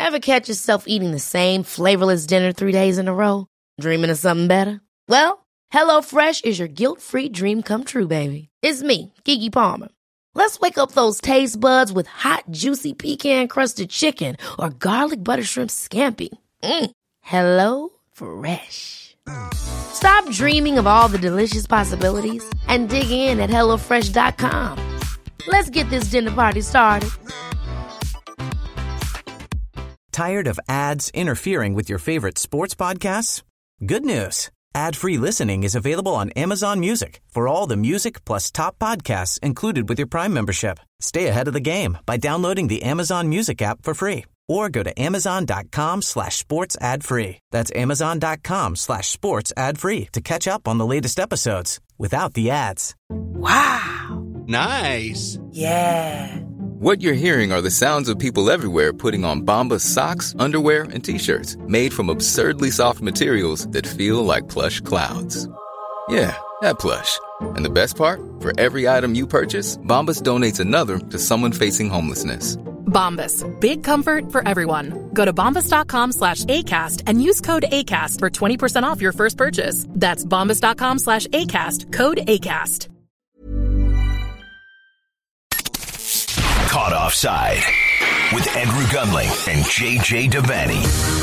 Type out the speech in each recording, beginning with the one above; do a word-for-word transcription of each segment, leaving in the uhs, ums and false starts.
Ever catch yourself eating the same flavorless dinner three days in a row? Dreaming of something better? Well, HelloFresh is your guilt-free dream come true, baby. It's me, Keke Palmer. Let's wake up those taste buds with hot, juicy pecan-crusted chicken or garlic butter shrimp scampi. Mm. Hello Fresh. Stop dreaming of all the delicious possibilities and dig in at hello fresh dot com. Let's get this dinner party started. Tired of ads interfering with your favorite sports podcasts? Good news. Ad-free listening is available on Amazon Music for all the music plus top podcasts included with your Prime membership. Stay ahead of the game by downloading the Amazon Music app for free or go to amazon.com slash sports ad free. That's amazon.com slash sports ad free to catch up on the latest episodes without the ads. Wow. Nice. Yeah. What you're hearing are the sounds of people everywhere putting on Bombas socks, underwear, and T-shirts made from absurdly soft materials that feel like plush clouds. Yeah, that plush. And the best part? For every item you purchase, Bombas donates another to someone facing homelessness. Bombas. Big comfort for everyone. Go to bombas.com slash ACAST and use code ACAST for twenty percent off your first purchase. That's bombas.com slash ACAST. Code ACAST. Caught Offside with Andrew Gunling and J J Devaney.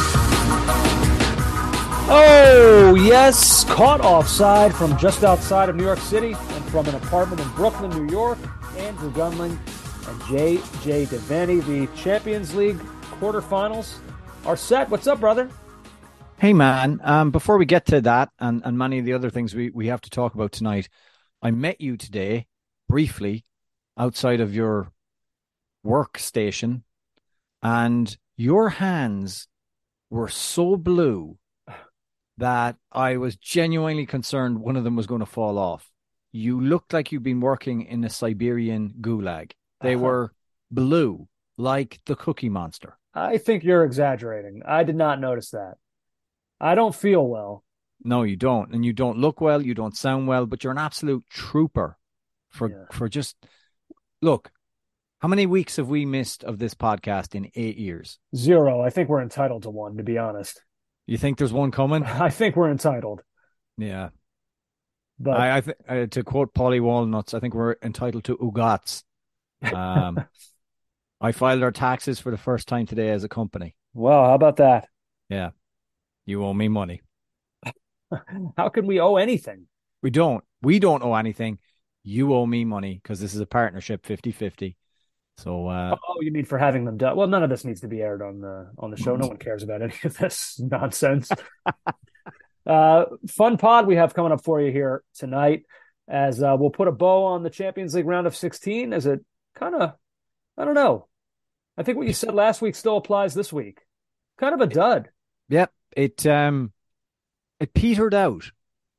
Oh, yes, Caught Offside from just outside of New York City and from an apartment in Brooklyn, New York. Andrew Gunling and J J Devaney. The Champions League quarterfinals are set. What's up, brother? Hey, man. Um, before we get to that and, and many of the other things we, we have to talk about tonight, I met you today briefly outside of your workstation, and your hands were so blue that I was genuinely concerned one of them was going to fall off. You looked like you'd been working in a Siberian gulag. They uh-huh. were blue, like the Cookie Monster. I think you're exaggerating. I did not notice that. I don't feel well. No, you don't. And you don't look well. You don't sound well, but you're an absolute trooper for, yeah. for just, look, how many weeks have we missed of this podcast in eight years? Zero. I think we're entitled to one, to be honest. You think there's one coming? I think we're entitled. Yeah. But I, I th- uh, to quote Polly Walnuts, I think we're entitled to Ugats. Um, I filed our taxes for the first time today as a company. Well, how about that? Yeah. You owe me money. How can we owe anything? We don't. We don't owe anything. You owe me money because this is a partnership fifty-fifty. So, uh, oh, you mean for having them done? Well, none of this needs to be aired on the on the show. No one cares about any of this nonsense. uh, fun pod we have coming up for you here tonight, as uh, we'll put a bow on the Champions League round of sixteen. As it kind of, I don't know. I think what you said last week still applies this week. Kind of a dud. Yep, it um, it petered out.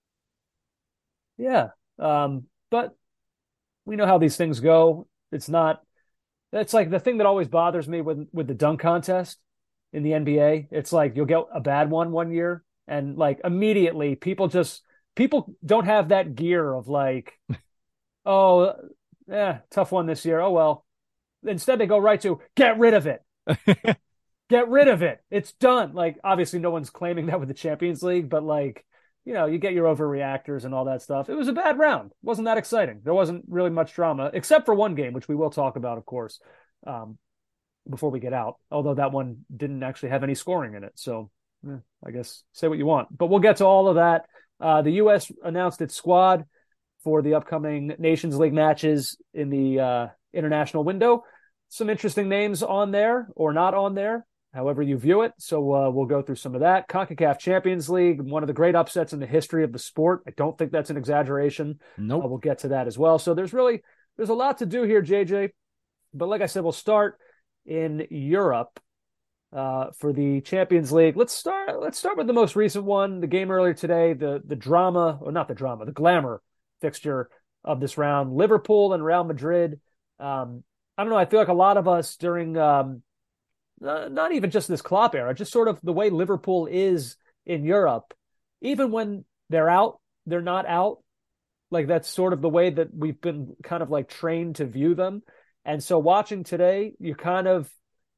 Yeah, um, but we know how these things go. It's not. That's like the thing that always bothers me with, with the dunk contest in the N B A. It's like you'll get a bad one one year and like immediately people just, people don't have that gear of like, oh, yeah, tough one this year. Oh, well, instead they go right to get rid of it. Get rid of it. It's done. Like, obviously no one's claiming that with the Champions League, but like, you know, you get your overreactors and all that stuff. It was a bad round. It wasn't that exciting. There wasn't really much drama, except for one game, which we will talk about, of course, um, before we get out. Although that one didn't actually have any scoring in it. So eh, I guess say what you want. But we'll get to all of that. Uh, the U S announced its squad for the upcoming Nations League matches in the uh, international window. Some interesting names on there or not on there, however you view it. So uh, we'll go through some of that. CONCACAF Champions League, one of the great upsets in the history of the sport. I don't think that's an exaggeration. Nope. Uh, we'll get to that as well. So there's really, there's a lot to do here, J J. But like I said, we'll start in Europe uh, for the Champions League. Let's start, let's start with the most recent one, the game earlier today, the, the drama, or not the drama, the glamour fixture of this round, Liverpool and Real Madrid. Um, I don't know. I feel like a lot of us during, um, Uh, not even just this Klopp era, just sort of the way Liverpool is in Europe. Even when they're out, they're not out. Like that's sort of the way that we've been kind of like trained to view them. And so watching today, you kind of,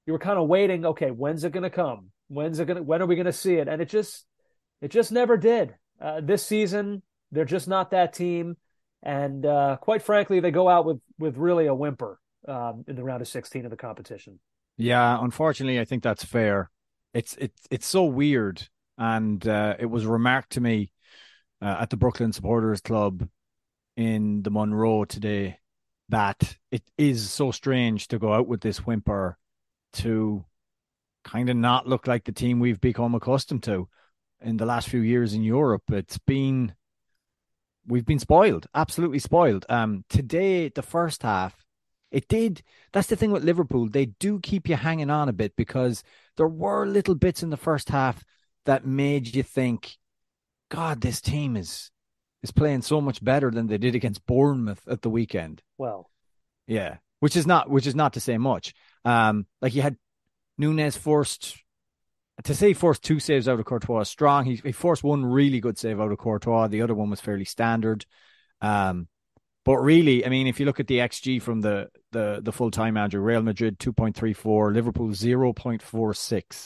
you were kind of waiting. Okay, when's it going to come? When's it going to? When are we going to see it? And it just, it just never did. Uh, this season, they're just not that team, and uh, quite frankly, they go out with with really a whimper um, in the round of sixteen of the competition. Yeah, unfortunately, I think that's fair. It's it's it's so weird, and uh, it was remarked to me uh, at the Brooklyn Supporters Club in the Monroe today that it is so strange to go out with this whimper, to kind of not look like the team we've become accustomed to in the last few years in Europe. It's been, we've been spoiled, absolutely spoiled. Um, today, the first half, it did. That's the thing with Liverpool. They do keep you hanging on a bit, because there were little bits in the first half that made you think, God, this team is is playing so much better than they did against Bournemouth at the weekend. Well, yeah, which is not which is not to say much. Um, like you had Nunez forced, to say forced two saves out of Courtois, strong. He, he forced one really good save out of Courtois. The other one was fairly standard. Um, But really, I mean, if you look at the X G from the the the full time Andrew, Real Madrid two point three four, Liverpool zero point four six.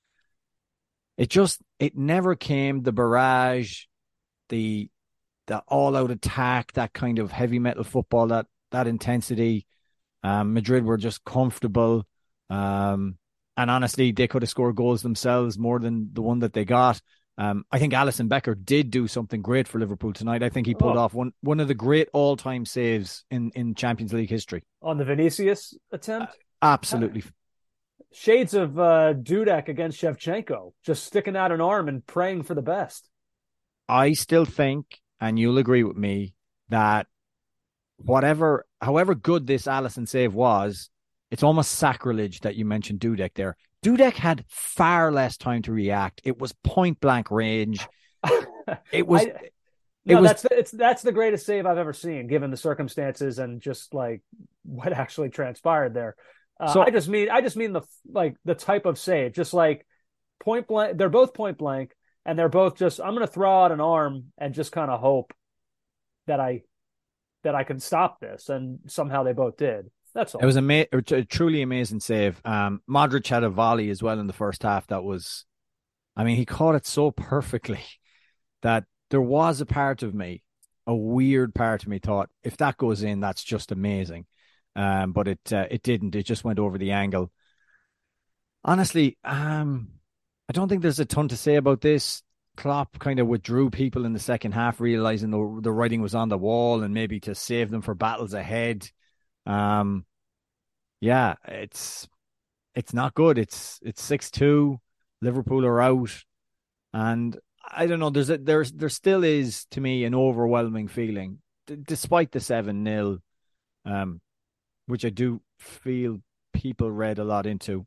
It just it never came, the barrage, the the all out attack, that kind of heavy metal football, that that intensity. Um, Madrid were just comfortable, um, and honestly, they could have scored goals themselves more than the one that they got. Um, I think Alisson Becker did do something great for Liverpool tonight. I think he pulled oh. off one one of the great all-time saves in, in Champions League history. On the Vinicius attempt? Uh, absolutely. Shades of uh, Dudek against Shevchenko, just sticking out an arm and praying for the best. I still think, and you'll agree with me, that whatever, however good this Alisson save was, it's almost sacrilege that you mentioned Dudek there. Dudek had far less time to react. It was point blank range. It was. I, no, it was, that's the, it's that's the greatest save I've ever seen, given the circumstances and just like what actually transpired there. Uh, so I just mean I just mean the like the type of save, just like point blank. They're both point blank, and they're both just. I'm going to throw out an arm and just kind of hope that I that I can stop this, and somehow they both did. That's all. It was a, ma- a truly amazing save. Um, Modric had a volley as well in the first half. That was, I mean, he caught it so perfectly that there was a part of me, a weird part of me, thought if that goes in, that's just amazing. Um, but it uh, it didn't. It just went over the angle. Honestly, um, I don't think there's a ton to say about this. Klopp kind of withdrew people in the second half, realizing the the writing was on the wall, and maybe to save them for battles ahead. Um, yeah, it's it's not good. It's it's six two. Liverpool are out, and I don't know. There's a, there's there still is, to me, an overwhelming feeling, d- despite the seven nil, um, which I do feel people read a lot into.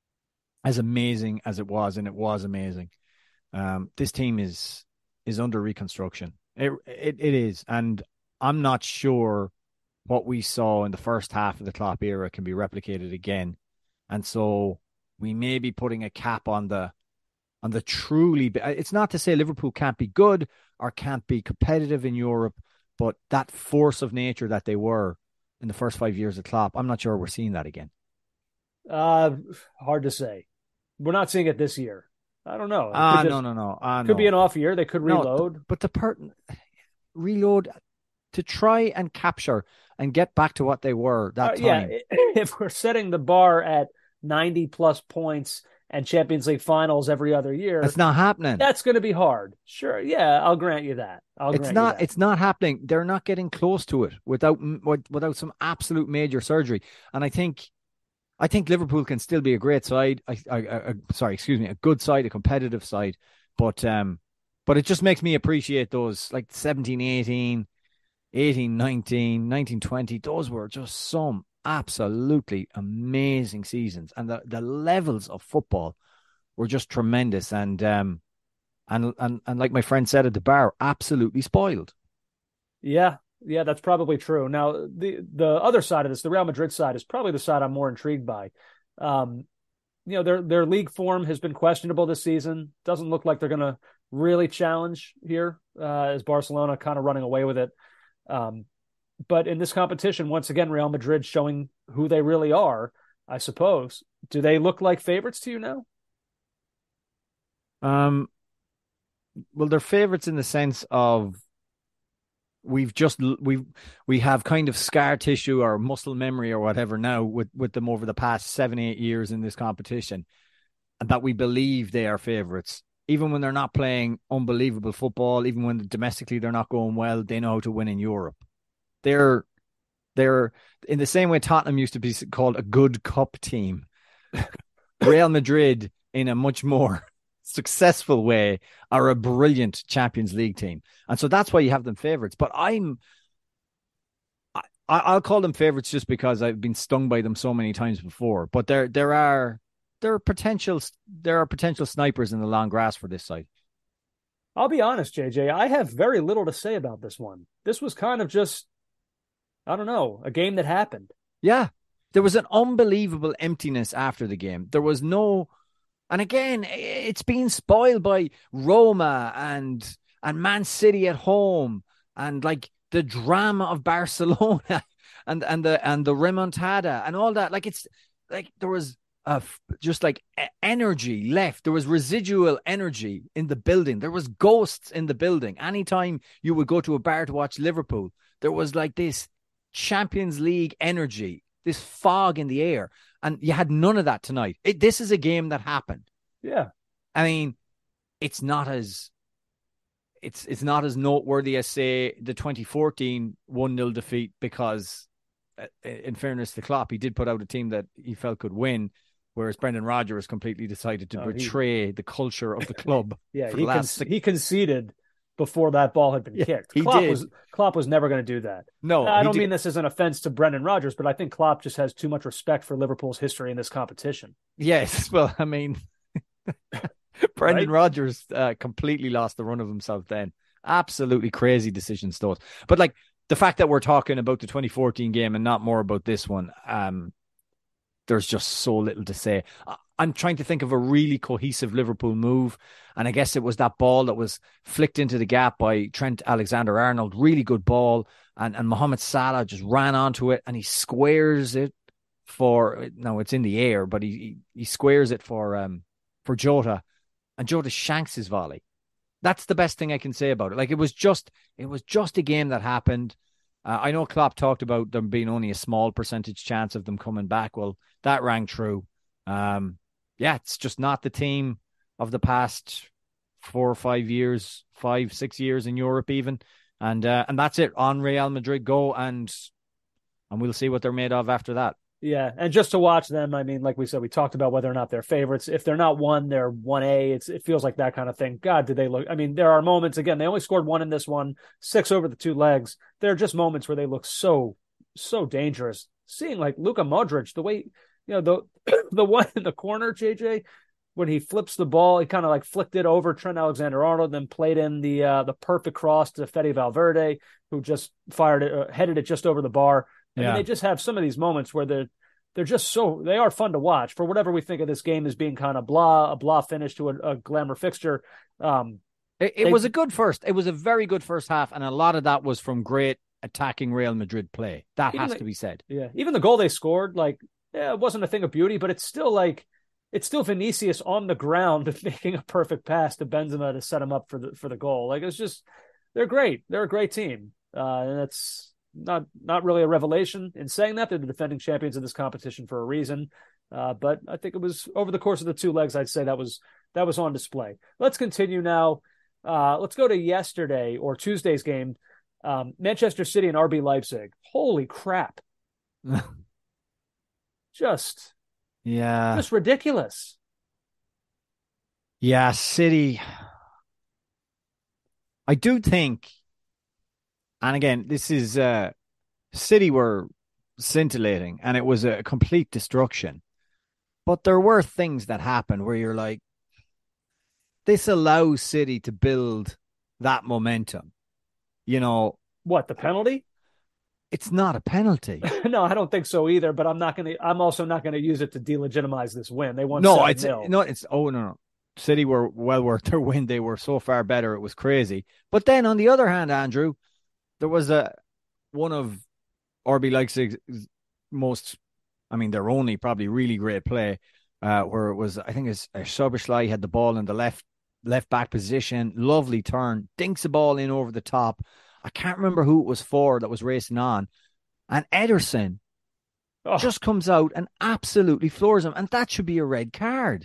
As amazing as it was, and it was amazing. Um, this team is is under reconstruction. It it it is, and I'm not sure what we saw in the first half of the Klopp era can be replicated again. And so we may be putting a cap on the on the truly, it's not to say Liverpool can't be good or can't be competitive in Europe, but that force of nature that they were in the first five years of Klopp, I'm not sure we're seeing that again. Uh, hard to say. We're not seeing it this year. I don't know. Ah, uh, no, no, no. Uh, could no. be an off year. They could reload. No, the, but the per- reload to try and capture and get back to what they were that uh, time. Yeah, if we're setting the bar at ninety plus points and Champions League finals every other year, it's not happening. That's going to be hard. Sure, yeah, I'll grant you that. I'll it's grant not. You that. It's not happening. They're not getting close to it without without some absolute major surgery. And I think, I think Liverpool can still be a great side. I, I, I sorry, excuse me, a good side, a competitive side. But um, but it just makes me appreciate those like seventeen, eighteen. eighteen, nineteen, nineteen, twenty, those were just some absolutely amazing seasons. And the, the levels of football were just tremendous. And, um, and, and, and like my friend said at the bar, absolutely spoiled. Yeah, yeah, that's probably true. Now, the, the other side of this, the Real Madrid side, is probably the side I'm more intrigued by. Um, you know, their, their league form has been questionable this season. Doesn't look like they're going to really challenge here uh, as Barcelona kind of running away with it. Um, but in this competition, once again, Real Madrid showing who they really are, I suppose. Do they look like favorites to you now? Um, well, they're favorites in the sense of we've just we we have kind of scar tissue or muscle memory or whatever now with with them over the past seven eight years in this competition, and that we believe they are favorites, even when they're not playing unbelievable football, even when domestically they're not going well. They know how to win in Europe. They're they're in the same way Tottenham used to be called a good cup team. Real Madrid, in a much more successful way, are a brilliant Champions League team, and so that's why you have them favorites. But I'm, I, I'll call them favorites just because I've been stung by them so many times before. But there, there are, there are potential, there are potential snipers in the long grass for this side. I'll be honest, J J. I have very little to say about this one. This was kind of just, I don't know, a game that happened. Yeah, there was an unbelievable emptiness after the game. There was no. And again, it's been spoiled by Roma and and Man City at home and like the drama of Barcelona and and the and the remontada and all that. Like it's like there was a, just like energy left. There was residual energy in the building. There was ghosts in the building. Anytime you would go to a bar to watch Liverpool, there was like this Champions League energy, this fog in the air. And you had none of that tonight. It, this is a game that happened. Yeah. I mean, it's not as it's it's not as noteworthy as, say, the twenty fourteen one nil defeat because, uh, in fairness to Klopp, he did put out a team that he felt could win, whereas Brendan Rodgers completely decided to oh, betray he... the culture of the club. yeah, he, con- six... he conceded before that ball had been yeah, kicked. He Klopp did. was Klopp was never going to do that. No, I don't mean this as an offense to Brendan Rodgers, but I think Klopp just has too much respect for Liverpool's history in this competition. Yes, well, I mean, Brendan right? Rodgers uh, completely lost the run of himself then. Absolutely crazy decisions, those. But like the fact that we're talking about the twenty fourteen game and not more about this one, um, there's just so little to say. I'm trying to think of a really cohesive Liverpool move. And I guess it was that ball that was flicked into the gap by Trent Alexander-Arnold. Really good ball. And, and Mohamed Salah just ran onto it and he squares it for, no, it's in the air, but he he, he squares it for um for Jota. And Jota shanks his volley. That's the best thing I can say about it. Like it was just, it was just a game that happened. Uh, I know Klopp talked about them being only a small percentage chance of them coming back. Well, that rang true. Um, yeah, it's just not the team of the past four or five years, five, six years in Europe even. And uh, and that's it. On Real Madrid go, and and we'll see what they're made of after that. Yeah, and just to watch them, I mean, like we said, we talked about whether or not they're favorites. If they're not one, they're one A. It's It feels like that kind of thing. God, did they look... I mean, there are moments, again, they only scored one in this one, six over the two legs. There are just moments where they look so, so dangerous. Seeing like Luka Modric, the way... You know, the the one in the corner, J J, when he flips the ball, he kind of like flicked it over Trent Alexander-Arnold, then played in the uh, the perfect cross to Fede Valverde, who just fired it, uh, headed it just over the bar. I yeah. mean, they just have some of these moments where they're they're just so they are fun to watch. For whatever we think of this game as being kind of blah, a blah finish to a, a glamour fixture. Um, it it they, was a good first. It was a very good first half, and a lot of that was from great attacking Real Madrid play. That has the, to be said. Yeah, even the goal they scored, like. Yeah, it wasn't a thing of beauty, but it's still like it's still Vinicius on the ground making a perfect pass to Benzema to set him up for the for the goal. Like it's just they're great. They're a great team, uh, and it's not not really a revelation in saying that. They're the defending champions of this competition for a reason. Uh, but I think it was over the course of the two legs. I'd say that was that was on display. Let's continue now. Uh, let's go to yesterday or Tuesday's game. Um, Manchester City and R B Leipzig. Holy crap. Just, yeah, just ridiculous. Yeah, City. I do think, and again, this is uh, City were scintillating, and it was a complete destruction. But there were things that happened where you're like, this allows City to build that momentum. You know what? The penalty? It's not a penalty. No, I don't think so either. But I'm not going to. I'm also not going to use it to delegitimize this win. They won. No, it's no. It's oh no, no. City were well worth their win. They were so far better. It was crazy. But then on the other hand, Andrew, there was a one of R B Leipzig's most I mean, their only probably really great play, uh, where it was, I think it's uh, Soberschlei had the ball in the left left back position, lovely turn, dinks the ball in over the top. I can't remember who it was for that was racing on. And Ederson oh. just comes out and absolutely floors him. And that should be a red card.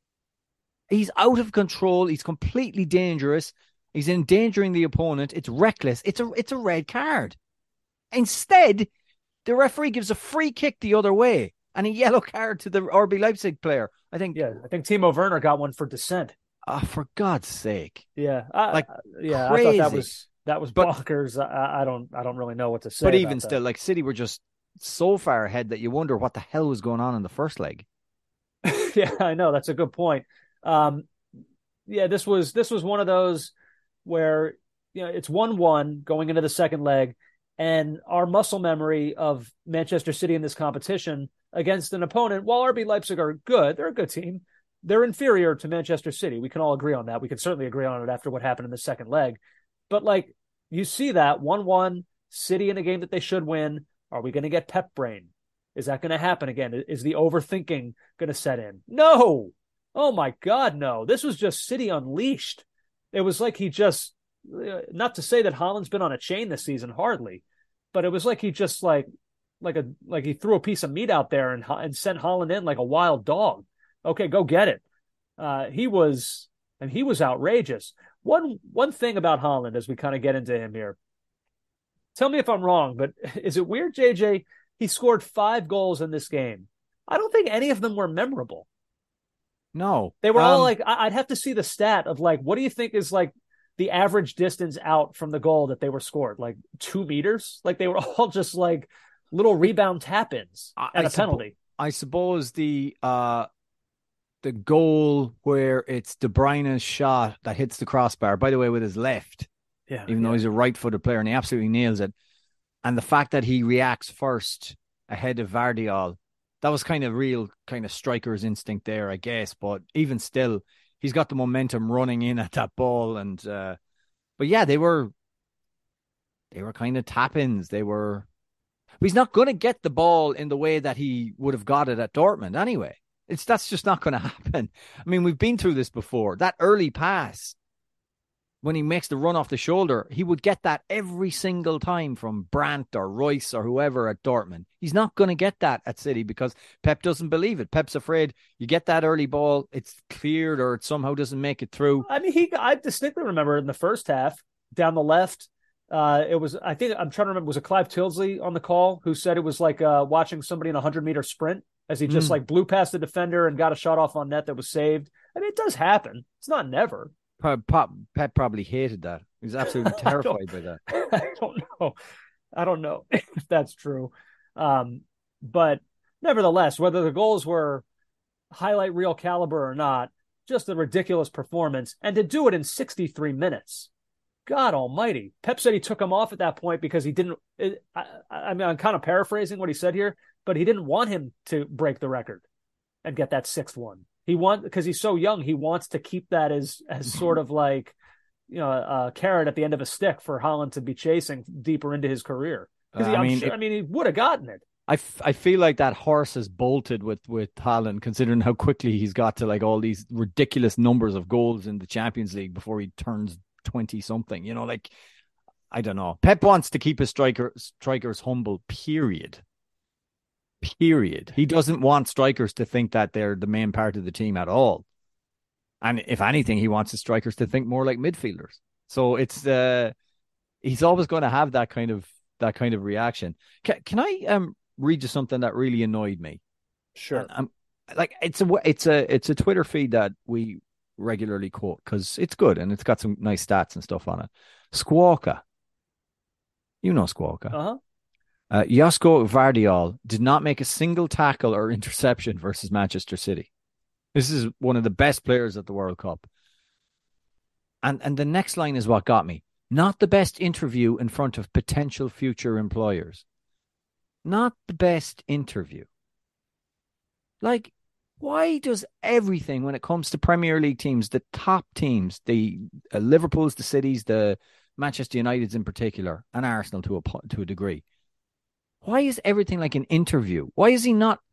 He's out of control. He's completely dangerous. He's endangering the opponent. It's reckless. It's a, it's a red card. Instead, the referee gives a free kick the other way and a yellow card to the R B Leipzig player. I think. Yeah, I think Timo Werner got one for dissent. Oh, for God's sake! Yeah, I, like yeah, crazy. I thought that was that was bonkers. But, I, I don't, I don't really know what to say. But even that. still, like City were just so far ahead that you wonder what the hell was going on in the first leg. Yeah, I know that's a good point. Um, yeah, this was this was one of those where you know it's one one going into the second leg, and our muscle memory of Manchester City in this competition against an opponent, while R B Leipzig are good, they're a good team. They're inferior to Manchester City. We can all agree on that. We can certainly agree on it after what happened in the second leg. But, like, you see that one one, City in a game that they should win. Are we going to get Pep brain? Is that going to happen again? Is the overthinking going to set in? No. Oh, my God, no. This was just City unleashed. It was like he just, not to say that Haaland's been on a chain this season, hardly. But it was like he just, like, like a like he threw a piece of meat out there and, and sent Haaland in like a wild dog. Okay, go get it. Uh, he was, and he was outrageous. One one thing about Haaland, as we kind of get into him here, tell me if I'm wrong, but is it weird, J J? He scored five goals in this game. I don't think any of them were memorable. No, they were um, all like, I'd have to see the stat of like, what do you think is like the average distance out from the goal that they were scored? Like two meters? Like they were all just like little rebound tap-ins I, and I a penalty. Suppo- I suppose the. Uh... The goal where it's De Bruyne's shot that hits the crossbar, by the way, with his left, yeah, even yeah. though he's a right-footed player and he absolutely nails it. And the fact that he reacts first ahead of Vardiol, that was kind of real kind of striker's instinct there, I guess. But even still, he's got the momentum running in at that ball. And uh, but yeah, they were they were kind of tap-ins. They were. But he's not going to get the ball in the way that he would have got it at Dortmund anyway. It's that's just not going to happen. I mean, we've been through this before. That early pass, when he makes the run off the shoulder, he would get that every single time from Brandt or Royce or whoever at Dortmund. He's not going to get that at City because Pep doesn't believe it. Pep's afraid you get that early ball, it's cleared or it somehow doesn't make it through. I mean, he. I distinctly remember in the first half, down the left, uh, it was, I think, I'm trying to remember, was it Clive Tilsley on the call who said it was like uh, watching somebody in a hundred-meter sprint? As he just mm. like blew past the defender and got a shot off on net that was saved. I mean, it does happen. It's not never. Pep, Pep probably hated that. He was absolutely terrified by that. I don't know. I don't know if that's true. Um, but nevertheless, whether the goals were highlight reel caliber or not, just a ridiculous performance. And to do it in sixty-three minutes. God almighty. Pep said he took him off at that point because he didn't. It, I, I mean, I'm kind of paraphrasing what he said here. But he didn't want him to break the record and get that sixth one. He want because he's so young. He wants to keep that as as sort of like, you know, a, a carrot at the end of a stick for Haaland to be chasing deeper into his career. Because uh, I mean, sure, it, I mean, he would have gotten it. I, f- I feel like that horse has bolted with with Haaland, considering how quickly he's got to like all these ridiculous numbers of goals in the Champions League before he turns twenty something. You know, like I don't know. Pep wants to keep his striker strikers humble. Period. Period. He doesn't want strikers to think that they're the main part of the team at all. And if anything, he wants the strikers to think more like midfielders. So it's uh, he's always going to have that kind of that kind of reaction. Can, can I um read you something that really annoyed me? Sure. Um, like it's a it's a it's a Twitter feed that we regularly quote because it's good and it's got some nice stats and stuff on it. Squawka. You know Squawka. Uh-huh. Uh, Josko Vardiol did not make a single tackle or interception versus Manchester City. This is one of the best players at the World Cup. And and the next line is what got me. Not the best interview in front of potential future employers. Not the best interview. Like, why does everything, when it comes to Premier League teams, the top teams, the uh, Liverpool's, the Cities, the Manchester United's in particular, and Arsenal to a to a degree, why is everything like an interview? Why is he not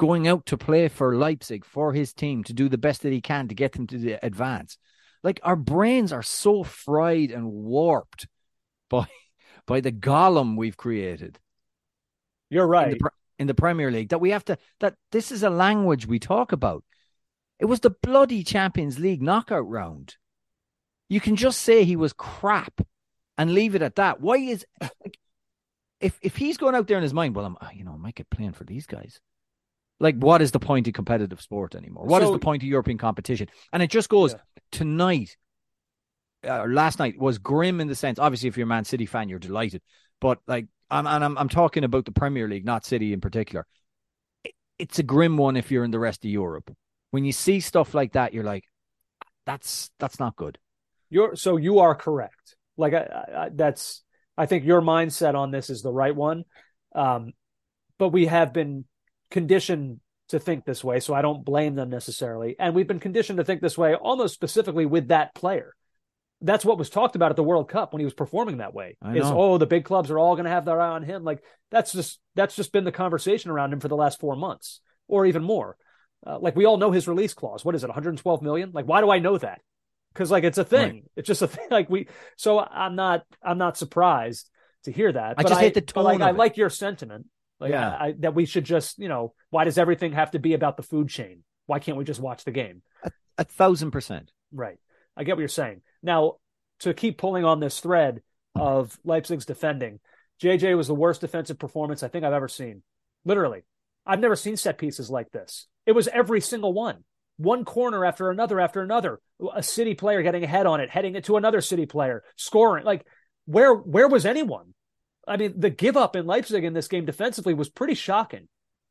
going out to play for Leipzig, for his team, to do the best that he can to get them to the advance. Like, our brains are so fried and warped by by the golem we've created. You're right. In the, in the Premier League, that we have to, that this is a language we talk about. It was the bloody Champions League knockout round. You can just say he was crap and leave it at that. Why is, like, if if he's going out there in his mind, well, I'm, you know, I might get playing for these guys. Like, what is the point of competitive sport anymore? What so, is the point of European competition? And it just goes, yeah. Tonight, or uh, last night, was grim in the sense, obviously, if you're a Man City fan, you're delighted. But, like, I'm, and I'm, I'm talking about the Premier League, not City in particular. It, it's a grim one if you're in the rest of Europe. When you see stuff like that, you're like, that's that's not good. You're So you are correct. Like, I, I, that's, I think your mindset on this is the right one. Um, but we have been conditioned to think this way, so I don't blame them necessarily. And we've been conditioned to think this way almost specifically with that player. That's what was talked about at the World Cup when he was performing that way. Is, oh, the big clubs are all going to have their eye on him. Like, that's just that's just been the conversation around him for the last four months or even more. Uh, like, we all know his release clause. What is it, one hundred twelve million? Like, why do I know that? Because, like, it's a thing. Right. It's just a thing. Like, we. So I'm not. I'm not surprised to hear that. I but just I, hate the tone. Like, of I it. like your sentiment. Like, yeah. I, I, that we should just, you know, why does everything have to be about the food chain? Why can't we just watch the game? A, a thousand percent. Right. I get what you're saying. Now, to keep pulling on this thread of Leipzig's defending, J J was the worst defensive performance I think I've ever seen. Literally. I've never seen set pieces like this. It was every single one. One corner after another after another. A City player getting ahead on it, heading it to another City player, scoring. Like, where where was anyone? I mean, the give up in Leipzig in this game defensively was pretty shocking.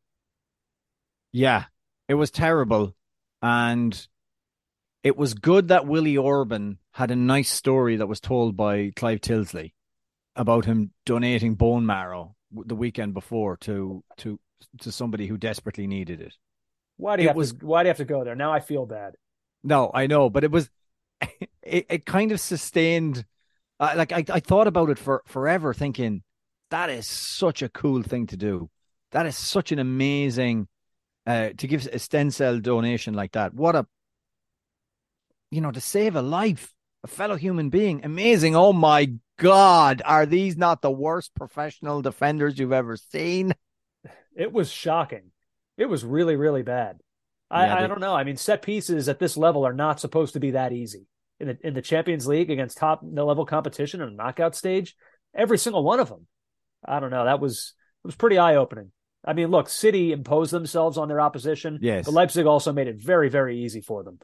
Yeah, it was terrible. And it was good that Willie Orban had a nice story that was told by Clive Tilsley about him donating bone marrow the weekend before to to to somebody who desperately needed it. Why do you, have, was, to, why do you have to go there? Now I feel bad. No, I know, but it was, it, it kind of sustained, uh, like I, I thought about it for forever thinking, that is such a cool thing to do. That is such an amazing, uh, to give a stem cell donation like that. What a, you know, to save a life, a fellow human being. Amazing. Oh my God. Are these not the worst professional defenders you've ever seen? It was shocking. It was really, really bad. I, yeah, they, I don't know. I mean, set pieces at this level are not supposed to be that easy. In the, in the Champions League against top level competition in a knockout stage, every single one of them. I don't know. That was it was pretty eye-opening. I mean, look, City imposed themselves on their opposition. Yes. But Leipzig also made it very, very easy for them.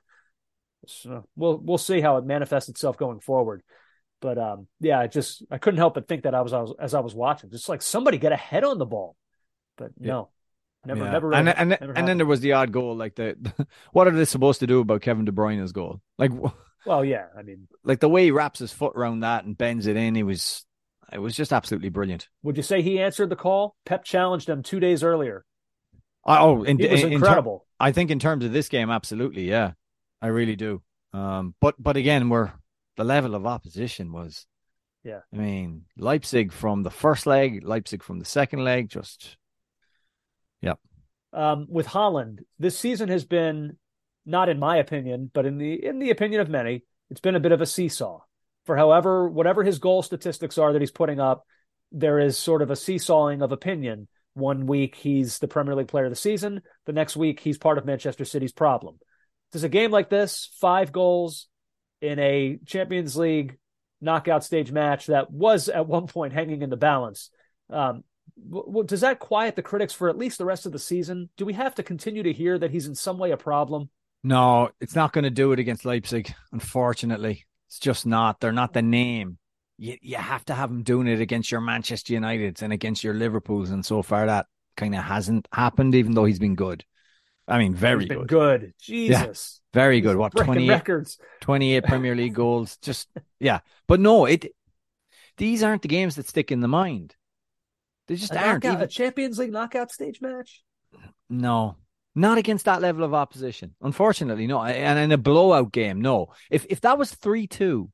So we'll we'll see how it manifests itself going forward. But um, yeah, I just I couldn't help but think that I was, I was as I was watching, just like somebody get a head on the ball. But yeah. no. Never, yeah. never, really, and and, never and then there was the odd goal, like the, the what are they supposed to do about Kevin De Bruyne's goal? Like, well, yeah, I mean, like the way he wraps his foot around that and bends it in, he was, it was just absolutely brilliant. Would you say he answered the call? Pep challenged him two days earlier. Oh, in, it was in, incredible. In ter- I think in terms of this game, absolutely, yeah, I really do. Um, but but again, we're the level of opposition was, yeah. I mean, Leipzig from the first leg, Leipzig from the second leg, just, yeah. Um, with Haaland, this season has been, not in my opinion, but in the in the opinion of many, it's been a bit of a seesaw. For however, whatever his goal statistics are that he's putting up, there is sort of a seesawing of opinion. One week he's the Premier League player of the season. The next week he's part of Manchester City's problem. Does a game like this, five goals in a Champions League knockout stage match that was at one point hanging in the balance, um, Well, does that quiet the critics for at least the rest of the season? Do we have to continue to hear that he's in some way a problem? No, it's not going to do it against Leipzig, unfortunately. It's just not. They're not the name. You, you have to have him doing it against your Manchester Uniteds and against your Liverpools, and so far that kind of hasn't happened, even though he's been good. I mean, very he's been good. good. Jesus. Yeah, very good. What, twenty-eight, records. twenty-eight Premier League goals? Just, yeah. But no, it. these aren't the games that stick in the mind. They just a aren't. Knockout, even... A Champions League knockout stage match? No, not against that level of opposition. Unfortunately, no. And in a blowout game, no. If if that was three two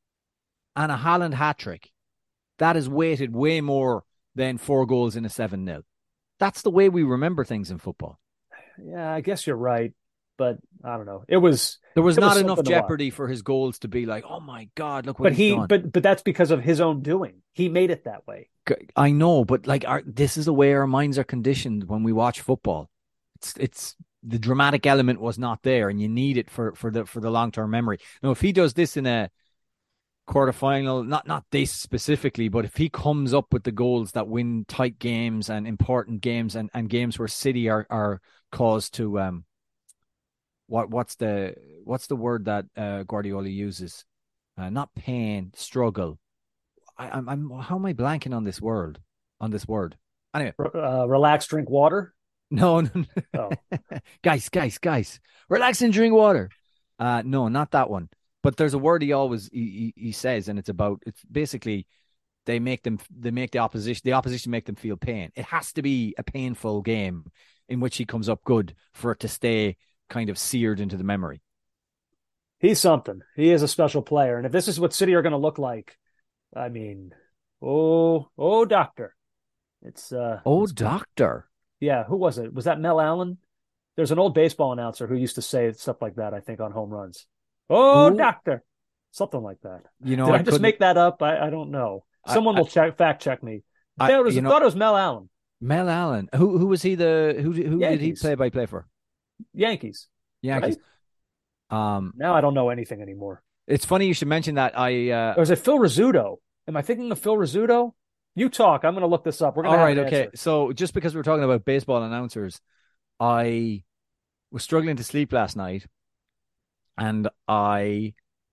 and a Haaland hat-trick, that is weighted way more than four goals in a seven nil. That's the way we remember things in football. yeah, I guess you're right, but I don't know. It was There was it not was enough something to watch. jeopardy for his goals to be like, oh my God, look what But he's he, done. but but that's because of his own doing. He made it that way. I know, but like our, this is the way our minds are conditioned when we watch football. It's it's the dramatic element was not there, and you need it for for the for the long term memory. Now, if he does this in a quarterfinal, not not this specifically, but if he comes up with the goals that win tight games and important games and, and games where City are are caused to um what what's the what's the word that uh, Guardiola uses? Uh, not pain, struggle. I, I'm I'm how am I blanking on this word? On this word. Anyway, uh, relax, drink water. No, no, no. Oh. guys, guys, guys, relax and drink water. Uh, no, not that one. But there's a word he always he, he, he says, and it's about it's basically they make them they make the opposition the opposition make them feel pain. It has to be a painful game in which he comes up good for it to stay kind of seared into the memory. He's something. He is a special player, and if this is what City are going to look like, I mean, oh, oh, doctor, it's uh, oh, it's, doctor. Yeah, who was it? Was that Mel Allen? There's an old baseball announcer who used to say stuff like that, I think, on home runs. Oh, Ooh. Doctor. Something like that. You know, Did I, I just make that up? I, I don't know. Someone I, will check fact check me. I, I, was, you know, thought it was Mel Allen. Mel Allen. Who who was he the who who Yankees. Did he play by play for? Yankees. Yankees. Right? Um now I don't know anything anymore. It's funny you should mention that. I uh or is it Phil Rizzuto? Am I thinking of Phil Rizzuto? You talk. I'm going to look this up. We're going to All right, okay. So just because we're talking about baseball announcers, I was struggling to sleep last night, and I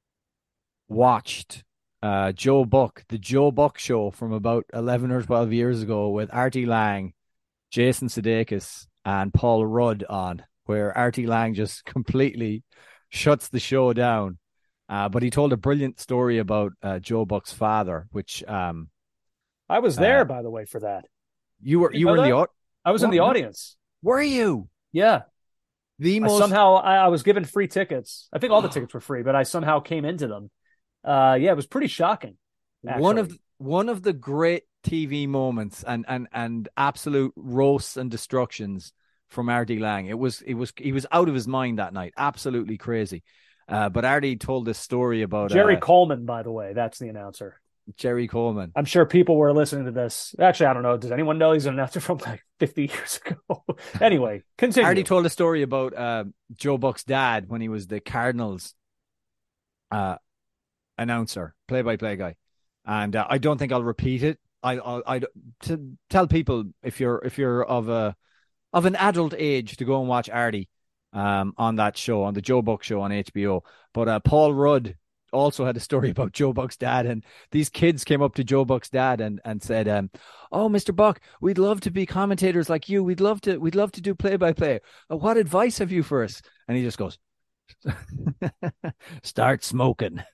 watched uh, Joe Buck, the Joe Buck Show from about eleven or twelve years ago with Artie Lang, Jason Sudeikis, and Paul Rudd on, where Artie Lang just completely shuts the show down. Uh, but he told a brilliant story about uh, Joe Buck's father, which... Um, I was there, uh, by the way, for that. You were you, you were in the I was what? in the audience. Were you? Yeah. The most I somehow I, I was given free tickets. I think all the tickets were free, but I somehow came into them. Uh, yeah, it was pretty shocking. Actually. One of one of the great T V moments and and and absolute roasts and destructions from Artie Lang. It was it was he was out of his mind that night. Absolutely crazy. Uh, but Artie told this story about Jerry uh, Coleman, by the way. That's the announcer. Jerry Coleman. I'm sure people were listening to this. Actually, I don't know. Does anyone know he's an announcer from like fifty years ago? Anyway, continue. I already told a story about uh, Joe Buck's dad when he was the Cardinals uh, announcer, play-by-play guy, and uh, I don't think I'll repeat it. I, I, I to tell people if you're if you're of a of an adult age to go and watch Artie um, on that show, on the Joe Buck Show on H B O. But uh, Paul Rudd also had a story about Joe Buck's dad, and these kids came up to Joe Buck's dad and, and said, um, "Oh, Mister Buck, we'd love to be commentators like you. We'd love to we'd love to do play by play. What advice have you for us?" And he just goes, "Start smoking."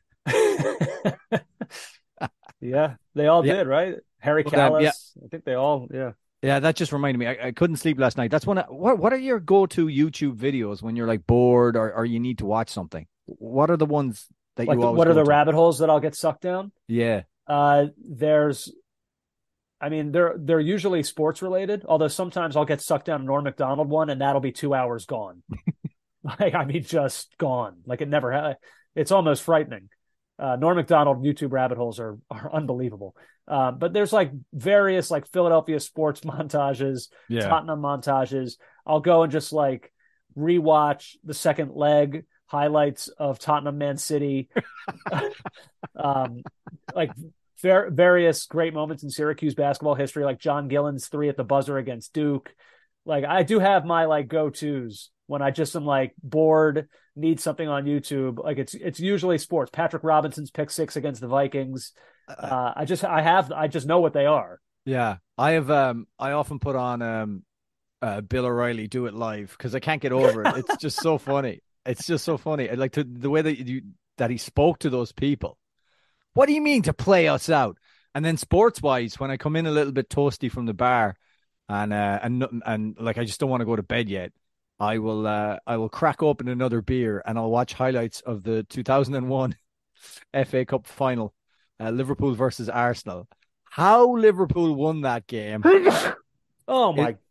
Yeah, they all yeah. did, right? Harry well, Callis, um, yeah. I think they all, yeah. Yeah, that just reminded me. I, I couldn't sleep last night. That's when. I, what What are your go to YouTube videos when you're like bored or, or you need to watch something? What are the ones that like you the, always what are go the to? rabbit holes that I'll get sucked down? Yeah. Uh, there's, I mean, they're they're usually sports related. Although sometimes I'll get sucked down a Norm Macdonald one, and that'll be two hours gone. Like I mean, just gone. Like it never had. It's almost frightening. Uh, Norm Macdonald YouTube rabbit holes are are unbelievable. Uh, but there's like various like Philadelphia sports montages, yeah. Tottenham montages. I'll go and just like rewatch the second leg highlights of Tottenham Man City, um, like ver- various great moments in Syracuse basketball history, like John Gillen's three at the buzzer against Duke. Like I do have my like go-tos when I just am like bored, need something on YouTube. Like it's it's usually sports. Patrick Robinson's pick six against the Vikings. Uh, I just I have I just know what they are. Yeah, I have. Um, I often put on um, uh, Bill O'Reilly Do It Live because I can't get over it. It's just so funny. It's just so funny. I like to, the way that you that he spoke to those people. What do you mean to play us out? And then sports wise, when I come in a little bit toasty from the bar, and uh, and and like I just don't want to go to bed yet, I will uh, I will crack open another beer and I'll watch highlights of the two thousand one F A Cup final, uh, Liverpool versus Arsenal. How Liverpool won that game? Oh my it,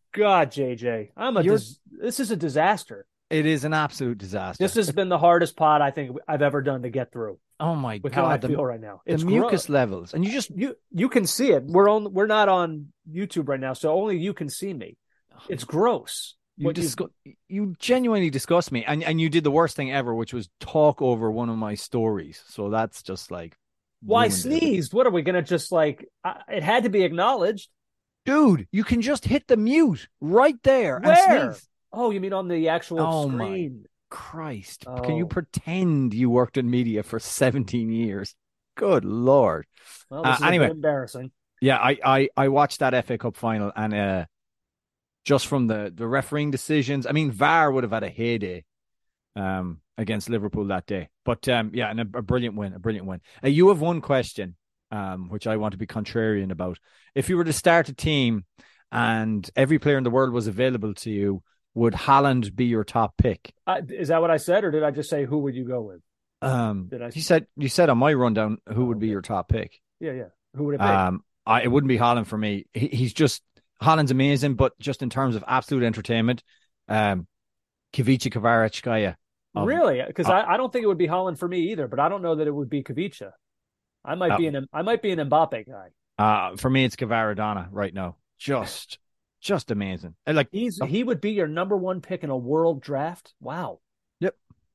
God, J J, I'm a dis- this is a disaster. It is an absolute disaster. This has been the hardest pod I think I've ever done to get through. Oh my with God, how I the, feel right now. It's the mucus gross. levels, and you just you you can see it. We're on we're not on YouTube right now, so only you can see me. It's gross. You disgu- you genuinely disgust me, and and you did the worst thing ever, which was talk over one of my stories. So that's just like why sneezed? It. What are we gonna just like? I, it had to be acknowledged, dude. You can just hit the mute right there. Where? And sneeze. Oh, you mean on the actual oh screen? My Christ! Oh. Can you pretend you worked in media for seventeen years? Good Lord! Well, this uh, is anyway, embarrassing. Yeah, I, I I watched that F A Cup final, and uh, just from the the refereeing decisions, I mean, V A R would have had a heyday um against Liverpool that day. But um, yeah, and a, a brilliant win, a brilliant win. Uh, you have one question, um, which I want to be contrarian about. If you were to start a team, and every player in the world was available to you, would Haaland be your top pick? Uh, is that what I said, or did I just say who would you go with? Um, did I... you said you said on my rundown who would be your top pick? Yeah, yeah. Who would it be? Um, I, it wouldn't be Haaland for me. He, he's just Haaland's amazing, but just in terms of absolute entertainment, um, Kavica Kvaratskhelia. Um, really? Because uh, I, I don't think it would be Haaland for me either. But I don't know that it would be Kavica. I might uh, be an I might be an Mbappe guy. Uh, for me, it's Kvaradona right now. Just. Just amazing. And like he's he would be your number one pick in a world draft. Wow. Yep.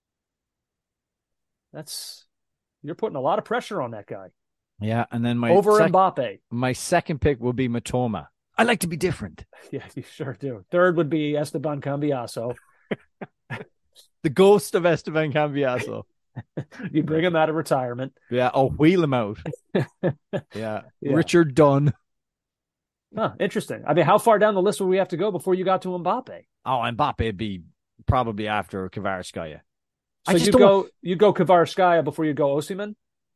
That's you're putting a lot of pressure on that guy. Yeah, and then my over sec- Mbappe. My second pick will be Matoma. I like to be different. Yeah, you sure do. Third would be Esteban Cambiaso. The ghost of Esteban Cambiaso. You bring him out of retirement. Yeah, I'll wheel him out. yeah. yeah. Richard Dunn. Huh, interesting. I mean, how far down the list would we have to go before you got to Mbappe? Oh, Mbappe would be probably after Kvaratskhelia. So you go, you go Kvaratskhelia before you go Osimhen?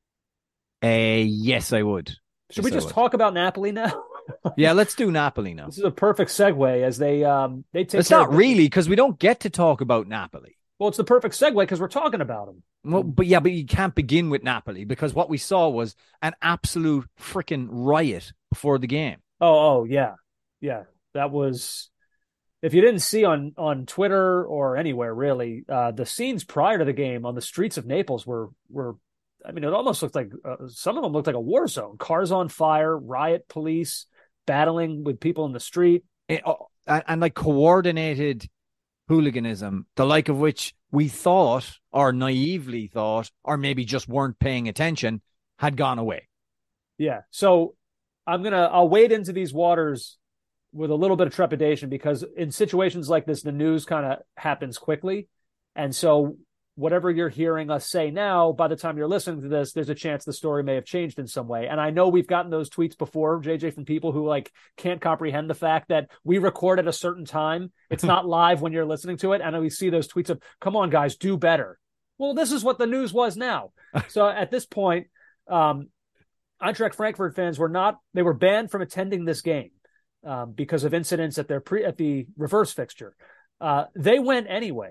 Uh, yes, I would. Should yes, we just talk about Napoli now? Yeah, let's do Napoli now. This is a perfect segue as they um they take. It's not really because we don't get to talk about Napoli. Well, it's the perfect segue because we're talking about them. Well, but yeah, but you can't begin with Napoli because what we saw was an absolute freaking riot before the game. Oh, oh, yeah. Yeah. That was, if you didn't see on, on Twitter or anywhere really, uh, the scenes prior to the game on the streets of Naples were, were, I mean, it almost looked like, uh, some of them looked like a war zone. Cars on fire, riot police, battling with people in the street. It, oh, and, and like coordinated hooliganism, the like of which we thought, or naively thought, or maybe just weren't paying attention, had gone away. Yeah. So, I'm going to, I'll wade into these waters with a little bit of trepidation because in situations like this, the news kind of happens quickly. And so whatever you're hearing us say now, by the time you're listening to this, there's a chance the story may have changed in some way. And I know we've gotten those tweets before, J J, from people who like can't comprehend the fact that we record at a certain time. It's not live when you're listening to it. And we see those tweets of, come on, guys, do better. Well, this is what the news was now. So at this point, um, Eintracht Frankfurt fans were not, they were banned from attending this game um, because of incidents at their pre, at the reverse fixture. Uh, they went anyway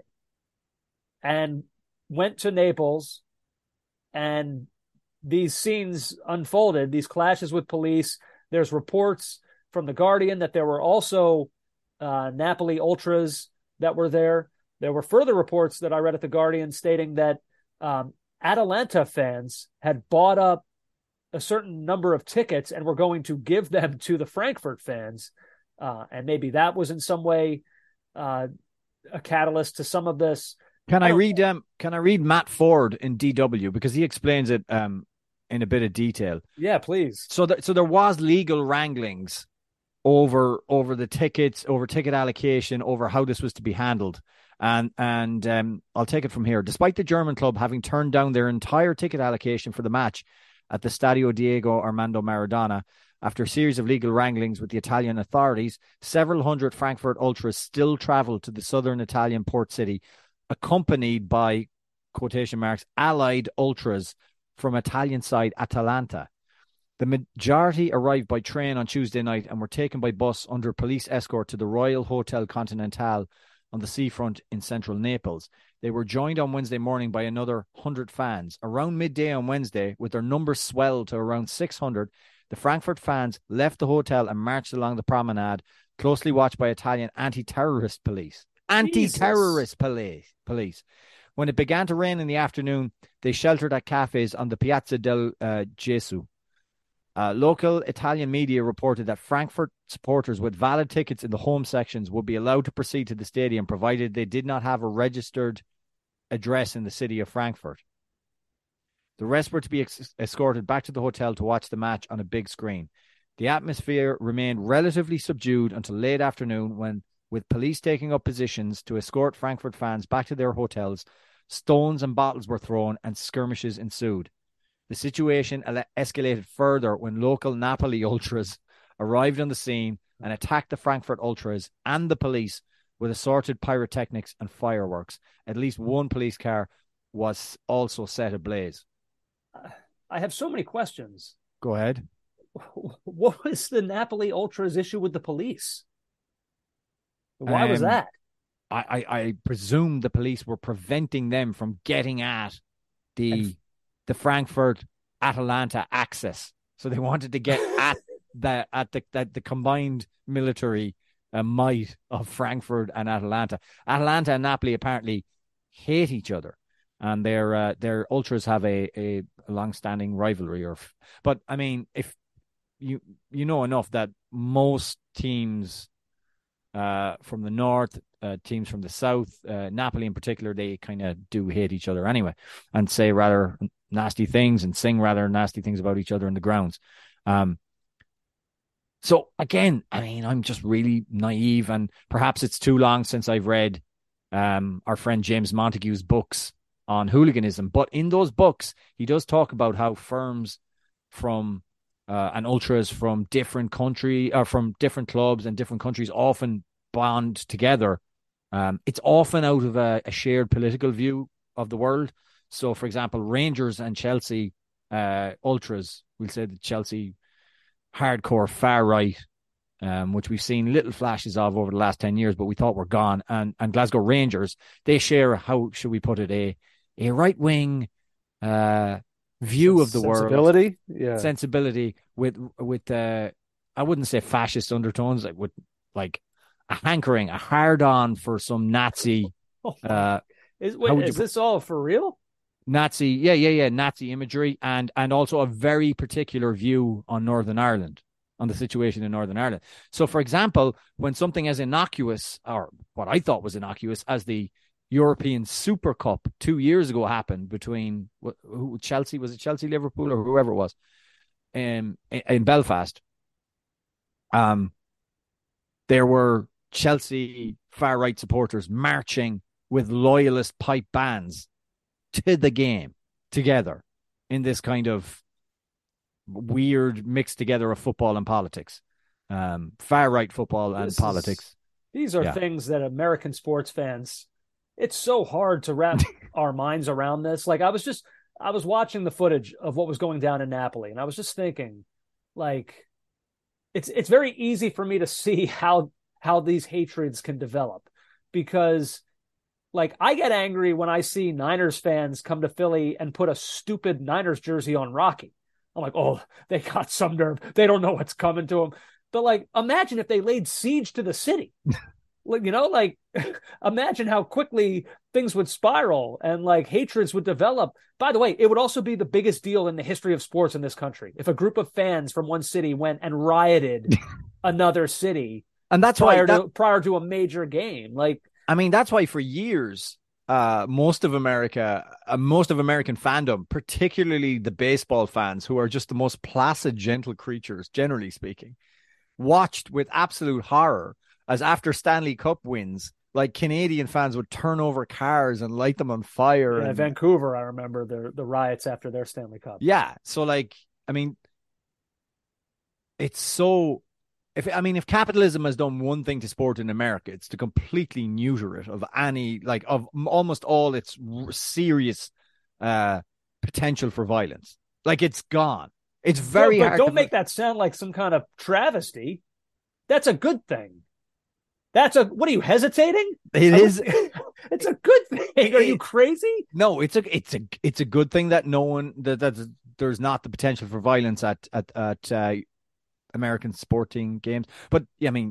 and went to Naples, and these scenes unfolded, these clashes with police. There's reports from the Guardian that there were also uh, Napoli ultras that were there. There were further reports that I read at the Guardian stating that um, Atalanta fans had bought up a certain number of tickets and were going to give them to the Frankfurt fans. Uh, and maybe that was in some way uh, a catalyst to some of this. Can I, I read um can I read Matt Ford in D W because he explains it um in a bit of detail. Yeah, please. So that so there was legal wranglings over over the tickets, over ticket allocation, over how this was to be handled. And and um I'll take it from here. Despite the German club having turned down their entire ticket allocation for the match at the Stadio Diego Armando Maradona, after a series of legal wranglings with the Italian authorities, several hundred Frankfurt ultras still traveled to the southern Italian port city, accompanied by, quotation marks, allied ultras from Italian side Atalanta. The majority arrived by train on Tuesday night and were taken by bus under police escort to the Royal Hotel Continental on the seafront in central Naples. They were joined on Wednesday morning by another one hundred fans. Around midday on Wednesday, with their numbers swelled to around six hundred, the Frankfurt fans left the hotel and marched along the promenade closely watched by Italian anti-terrorist police. Anti-terrorist police. Police. When it began to rain in the afternoon, they sheltered at cafes on the Piazza del uh, Gesù. Uh, local Italian media reported that Frankfurt supporters with valid tickets in the home sections would be allowed to proceed to the stadium, provided they did not have a registered address in the city of Frankfurt. The rest were to be ex- escorted back to the hotel to watch the match on a big screen. The atmosphere remained relatively subdued until late afternoon when, with police taking up positions to escort Frankfurt fans back to their hotels, stones and bottles were thrown and skirmishes ensued. The situation escalated further when local Napoli ultras arrived on the scene and attacked the Frankfurt ultras and the police with assorted pyrotechnics and fireworks. At least one police car was also set ablaze. I have so many questions. Go ahead. What was the Napoli ultras issue with the police? Why um, was that? I, I, I presume the police were preventing them from getting at the... And- the Frankfurt Atalanta axis. So they wanted to get at the at the at the combined military uh, might of Frankfurt and Atalanta. Atalanta and Napoli apparently hate each other, and their uh, their ultras have a, a long-standing rivalry. Or, but I mean, if you you know enough that most teams uh, from the north, uh, teams from the south, uh, Napoli in particular, they kind of do hate each other anyway, and say rather nasty things and sing rather nasty things about each other in the grounds. Um, so again, I mean, I'm just really naive, and perhaps it's too long since I've read um, our friend James Montague's books on hooliganism. But in those books, he does talk about how firms from uh, and ultras from different country or from different clubs and different countries often bond together. Um, it's often out of a, a shared political view of the world. So, for example, Rangers and Chelsea uh, ultras, we'll say the Chelsea hardcore far right, um, which we've seen little flashes of over the last ten years, but we thought were gone. And and Glasgow Rangers, they share, how should we put it, a a right wing uh, view of the sensibility? world, yeah, sensibility with with uh, I wouldn't say fascist undertones, like with like a hankering, a hard on for some Nazi. Oh, uh, is wait, is you, this all for real? Nazi, yeah, yeah, yeah, Nazi imagery, and and also a very particular view on Northern Ireland, on the situation in Northern Ireland. So, for example, when something as innocuous, or what I thought was innocuous, as the European Super Cup two years ago happened between who, Chelsea, was it Chelsea, Liverpool, or whoever it was, um, in, in Belfast, um, there were Chelsea far-right supporters marching with loyalist pipe bands to the game together in this kind of weird mix together of football and politics, um, far right football and this politics. Is, these are yeah. things that American sports fans, it's so hard to wrap our minds around this. Like I was just, I was watching the footage of what was going down in Napoli, and I was just thinking, like, it's it's very easy for me to see how how these hatreds can develop, because like, I get angry when I see Niners fans come to Philly and put a stupid Niners jersey on Rocky. I'm like, oh, they got some nerve. They don't know what's coming to them. But, like, imagine if they laid siege to the city. Like, you know, like, imagine how quickly things would spiral and, like, hatreds would develop. By the way, it would also be the biggest deal in the history of sports in this country if a group of fans from one city went and rioted another city. And that's prior why that... to prior to a major game. Like, I mean, that's why for years, uh, most of America, uh, most of American fandom, particularly the baseball fans, who are just the most placid, gentle creatures, generally speaking, watched with absolute horror as after Stanley Cup wins, like Canadian fans would turn over cars and light them on fire. Yeah, and... Vancouver, I remember the the riots after their Stanley Cup. Yeah, so like, I mean, it's so. If I mean, if capitalism has done one thing to sport in America, it's to completely neuter it of any, like, of almost all its serious uh, potential for violence. Like, it's gone. It's very no, but hard. Don't to... make that sound like some kind of travesty. That's a good thing. That's a. What are you hesitating? It I is. It's a good thing. Are you crazy? No, it's a. It's a. It's a good thing that no one that that there's not the potential for violence at at at. Uh, American sporting games. But yeah, I mean,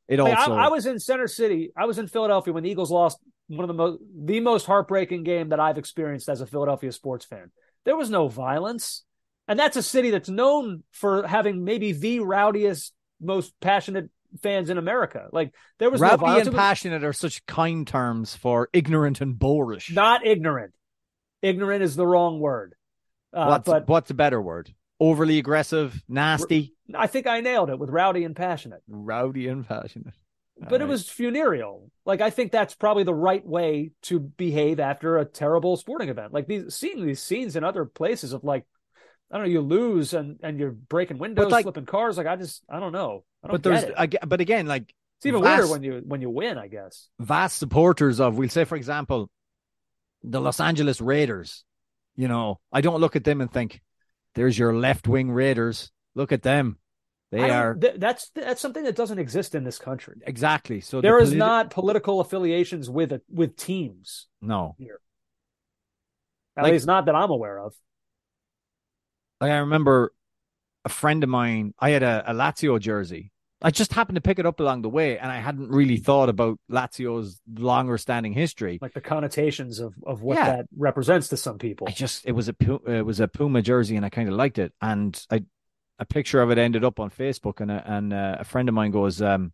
It I, mean, also. I, I was in Center City. I was in Philadelphia when the Eagles lost one of the most the most heartbreaking game that I've experienced as a Philadelphia sports fan. There was no violence, and that's a city that's known for having maybe the rowdiest, most passionate fans in America. Like there was Rowdy no violence. and Was, passionate are such kind terms for ignorant and boorish. not ignorant. Ignorant is the wrong word. Uh, what's but what's a better word? Overly aggressive, nasty. I think I nailed it with rowdy and passionate. Rowdy and passionate. But All it right. was funereal. Like, I think that's probably the right way to behave after a terrible sporting event. Like, these seeing these scenes in other places of, like, I don't know, you lose and, and you're breaking windows, like, flipping cars. Like, I just, I don't know. I don't but there's, get it. I, but again, like, it's even vast, weirder when you when you win, I guess. Vast supporters of, we'll say, for example, the Los Angeles Raiders. You know, I don't look at them and think, there's your left-wing Raiders. Look at them. They are. Th- that's that's something that doesn't exist in this country. Exactly. So there the is politi- not political affiliations with a, with teams. No. Here. At like, least not that I'm aware of. Like I remember a friend of mine. I had a, a Lazio jersey. I just happened to pick it up along the way, and I hadn't really thought about Lazio's longer-standing history, like the connotations of, of what yeah. that represents to some people. I just it was a it was a Puma jersey, and I kind of liked it, and I. A picture of it ended up on Facebook, and a, and uh, a friend of mine goes, um,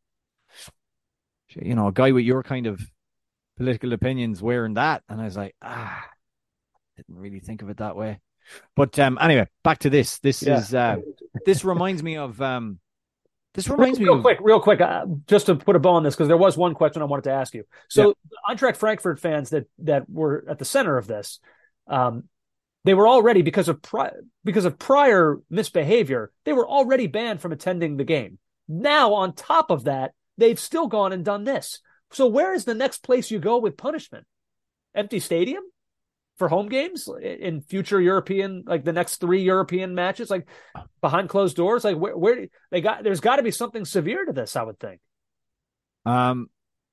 you know, a guy with your kind of political opinions wearing that, and I was like, ah, didn't really think of it that way. But um, anyway, back to this. This yeah. is uh, this reminds me of um, this reminds real, me real of... quick, real quick, uh, just to put a bow on this because there was one question I wanted to ask you. So, yeah. Eintracht Frankfurt fans that that were at the center of this. Um, They were already, because of pri- because of prior misbehavior, they were already banned from attending the game. Now, on top of that, they've still gone and done this. So where is the next place you go with punishment? Empty stadium for home games in future European, like the next three European matches, like behind closed doors? Like where, where they got, there's got to be something severe to this, I would think. Um,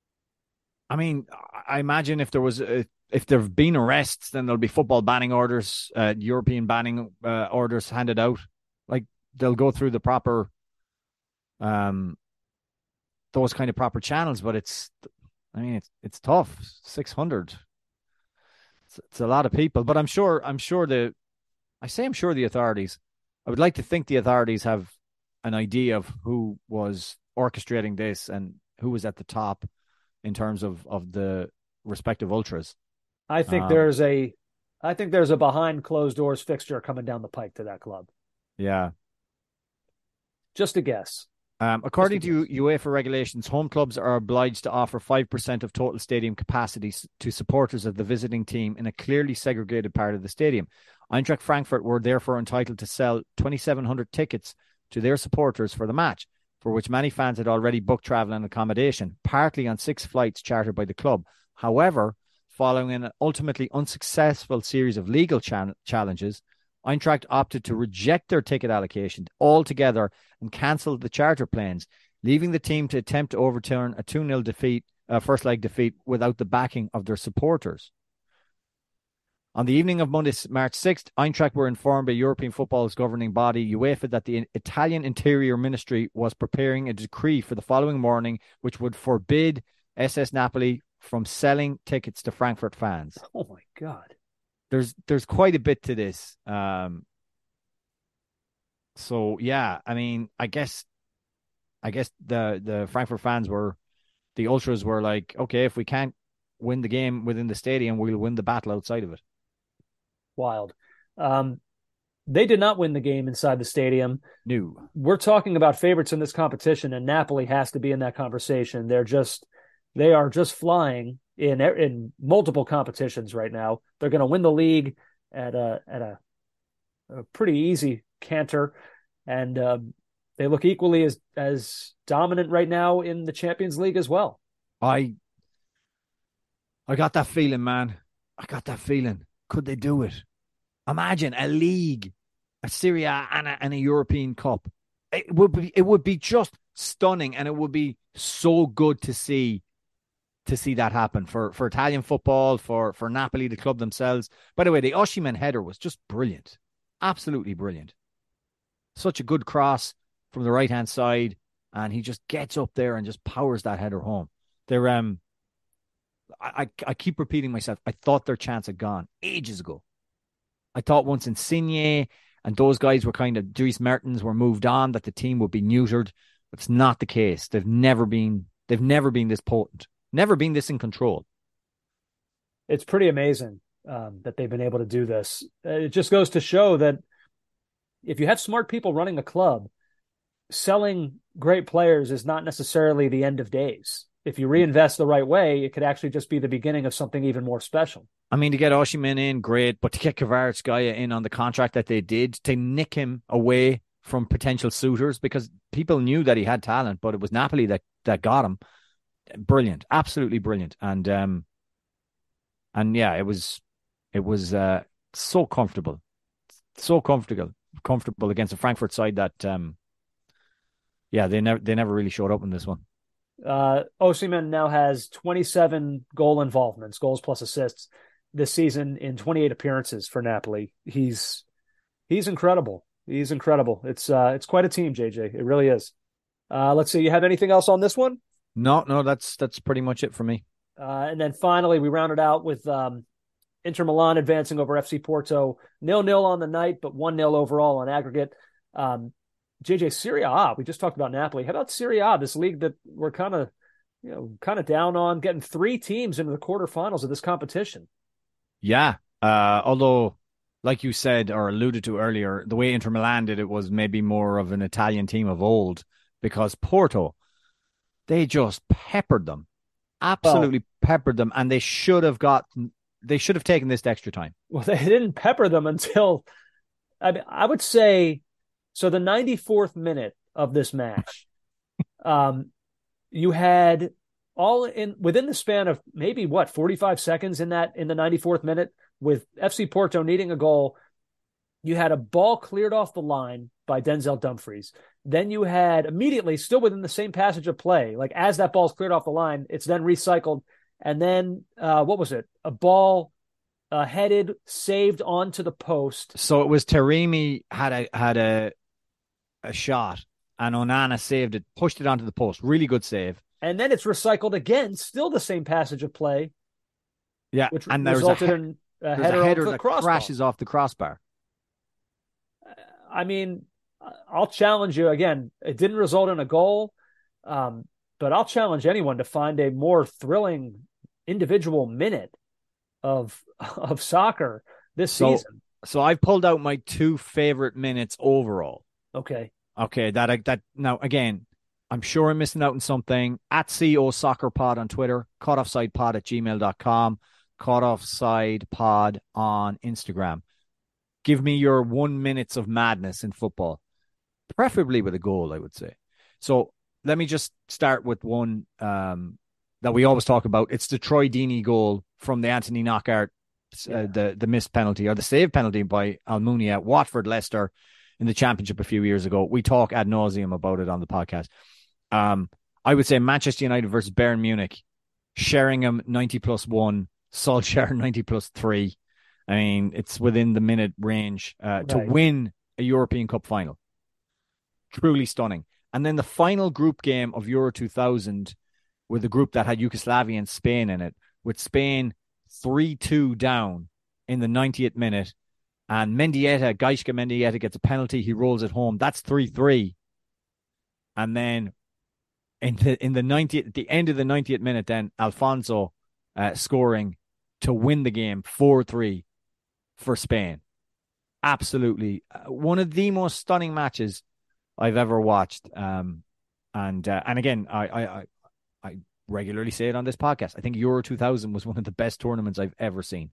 I mean, I imagine if there was a, If there have been arrests, then there'll be football banning orders, uh, European banning uh, orders handed out. Like they'll go through the proper, um, those kind of proper channels. But it's, I mean, it's it's tough. Six hundred. It's, it's a lot of people. But I'm sure, I'm sure the, I say I'm sure the authorities. I would like to think the authorities have an idea of who was orchestrating this and who was at the top in terms of of the respective ultras. I think um, there's a, I think there's a behind closed doors fixture coming down the pike to that club. Yeah, just a guess. Um, according just a to guess. UEFA regulations, home clubs are obliged to offer five percent of total stadium capacity to supporters of the visiting team in a clearly segregated part of the stadium. Eintracht Frankfurt were therefore entitled to sell twenty-seven hundred tickets to their supporters for the match, for which many fans had already booked travel and accommodation, partly on six flights chartered by the club. However, following an ultimately unsuccessful series of legal cha- challenges, Eintracht opted to reject their ticket allocation altogether and cancelled the charter plans, leaving the team to attempt to overturn a two nil defeat, uh, first leg defeat, without the backing of their supporters. On the evening of Monday, March sixth, Eintracht were informed by European football's governing body, UEFA, that the Italian Interior Ministry was preparing a decree for the following morning, which would forbid S S Napoli from selling tickets to Frankfurt fans. Oh my God. There's there's quite a bit to this. Um, so yeah, I mean, I guess I guess the, the Frankfurt fans were, the ultras were like, okay, if we can't win the game within the stadium, we'll win the battle outside of it. Wild. Um, they did not win the game inside the stadium. No. We're talking about favorites in this competition, and Napoli has to be in that conversation. They're just They are just flying in in multiple competitions right now. They're going to win the league at a at a, a pretty easy canter, and um, they look equally as as dominant right now in the Champions League as well. I I got that feeling, man. I got that feeling. Could they do it? Imagine a league, a Serie A, and a, and a European Cup. It would be it would be just stunning, and it would be so good to see. to see that happen for, for Italian football, for, for Napoli, the club themselves. By the way, the Osimhen header was just brilliant. Absolutely brilliant. Such a good cross from the right-hand side. and he just gets up there and just powers that header home. They're um, I I, I keep repeating myself. I thought their chance had gone ages ago. I thought once Insigne and those guys were kind of Dries Mertens were moved on, that the team would be neutered. But it's not the case. They've never been. They've never been this potent. Never been this in control. It's pretty amazing um, that they've been able to do this. It just goes to show that if you have smart people running a club, selling great players is not necessarily the end of days. If you reinvest the right way, it could actually just be the beginning of something even more special. I mean, to get Osimhen in, great, but to get Kvaratskhelia in on the contract that they did, to nick him away from potential suitors, because people knew that he had talent, but it was Napoli that, that got him. Brilliant, absolutely brilliant. And um, and yeah, it was it was uh, so comfortable, so comfortable, comfortable against a Frankfurt side that um, yeah, they never they never really showed up in this one. Uh, Osimhen now has twenty-seven goal involvements, goals plus assists, this season in twenty-eight appearances for Napoli. He's he's incredible. He's incredible. It's uh, it's quite a team, J J. It really is. Uh, let's see. You have anything else on this one? No, no. That's that's pretty much it for me. Uh, and then finally, we rounded out with um, Inter Milan advancing over F C Porto, nil-nil on the night, but one nil overall on aggregate. Um, J J, Serie A, we just talked about Napoli. How about Serie A, this league that we're kind of, you know, kind of down on, getting three teams into the quarterfinals of this competition? Yeah, uh, although, like you said or alluded to earlier, the way Inter Milan did it was maybe more of an Italian team of old, because Porto, they just peppered them, absolutely well, peppered them, and they should have gotten, they should have taken this extra time. Well, they didn't pepper them until, I mean, I would say, so the ninety-fourth minute of this match, um, you had all in within the span of maybe what forty-five seconds in that in the ninety-fourth minute, with F C Porto needing a goal, you had a ball cleared off the line by Denzel Dumfries. Then you had immediately, still within the same passage of play, like as that ball's cleared off the line, it's then recycled, and then uh, what was it? A ball. Uh, headed, saved onto the post. So it was Taremi had a had a a shot, and Onana saved it, pushed it onto the post. Really good save. And then it's recycled again, still the same passage of play. Yeah, which and resulted a, in a header, a header off the that crossbar. crashes off the crossbar. I mean, I'll challenge you again. It didn't result in a goal, um, but I'll challenge anyone to find a more thrilling individual minute of of soccer this so, season. So I've pulled out my two favorite minutes overall. Okay. Okay. That that now again, I'm sure I'm missing out on something. At C O Soccer Pod on Twitter, caughtoffsidepod at gmail dot com, caughtoffsidepod on Instagram. Give me your one minutes of madness in football, preferably with a goal, I would say. So let me just start with one um, that we always talk about. It's the Troy Deeney goal from the Anthony Knockaert, uh, yeah. the, the missed penalty or the save penalty by Almunia, Watford, Leicester in the Championship a few years ago. We talk ad nauseum about it on the podcast. Um, I would say Manchester United versus Bayern Munich, Sheringham ninety plus one, Solskjaer ninety plus three. I mean, it's within the minute range uh, right. to win a European Cup final. Truly stunning. And then the final group game of Euro two thousand with a group that had Yugoslavia and Spain in it, with Spain three two down in the ninetieth minute. And Mendieta, Gaisca Mendieta gets a penalty. He rolls it home. That's three three. And then in the, in the ninetieth, at the end of the ninetieth minute, then Alfonso uh, scoring to win the game four three for Spain. Absolutely. Uh, one of the most stunning matches I've ever watched. Um, and uh, and again, I, I, I I regularly say it on this podcast. I think Euro two thousand was one of the best tournaments I've ever seen.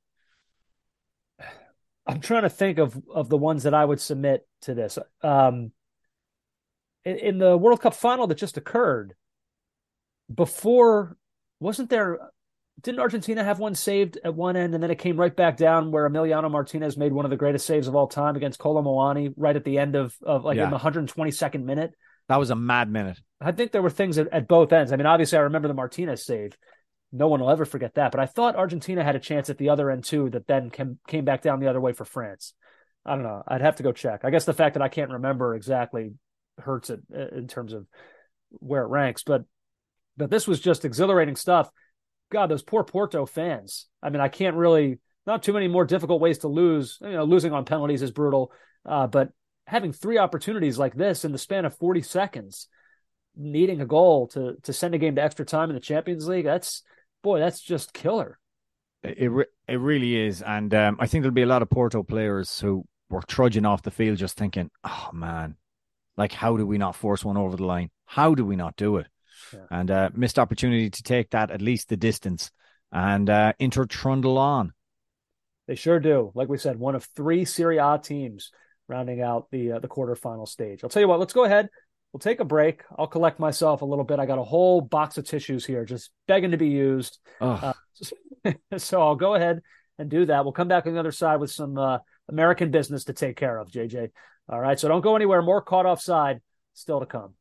I'm trying to think of, of the ones that I would submit to this. Um, in, in the World Cup final that just occurred, before, wasn't there, didn't Argentina have one saved at one end, and then it came right back down where Emiliano Martinez made one of the greatest saves of all time against Kolo Muani right at the end of, of like yeah. in the one hundred twenty-second minute? That was a mad minute. I think there were things at, at both ends. I mean, obviously I remember the Martinez save. No one will ever forget that. But I thought Argentina had a chance at the other end too that then came, came back down the other way for France. I don't know. I'd have to go check. I guess the fact that I can't remember exactly hurts it in terms of where it ranks, but but this was just exhilarating stuff. God, those poor Porto fans. I mean, I can't really, not too many more difficult ways to lose. You know, losing on penalties is brutal, uh, but having three opportunities like this in the span of forty seconds, needing a goal to to send a game to extra time in the Champions League, that's, boy, that's just killer. It re- it really is. And um, I think there'll be a lot of Porto players who were trudging off the field just thinking, oh, man, like, how do we not force one over the line? How do we not do it? Yeah. And uh, missed opportunity to take that at least the distance. And uh, Inter trundle on. They sure do. Like we said, one of three Serie A teams rounding out the uh, the quarterfinal stage. I'll tell you what, let's go ahead. We'll take a break. I'll collect myself a little bit. I got a whole box of tissues here just begging to be used. Uh, so I'll go ahead and do that. We'll come back on the other side with some uh, American business to take care of, J J. All right, so don't go anywhere. More Caught Offside still to come.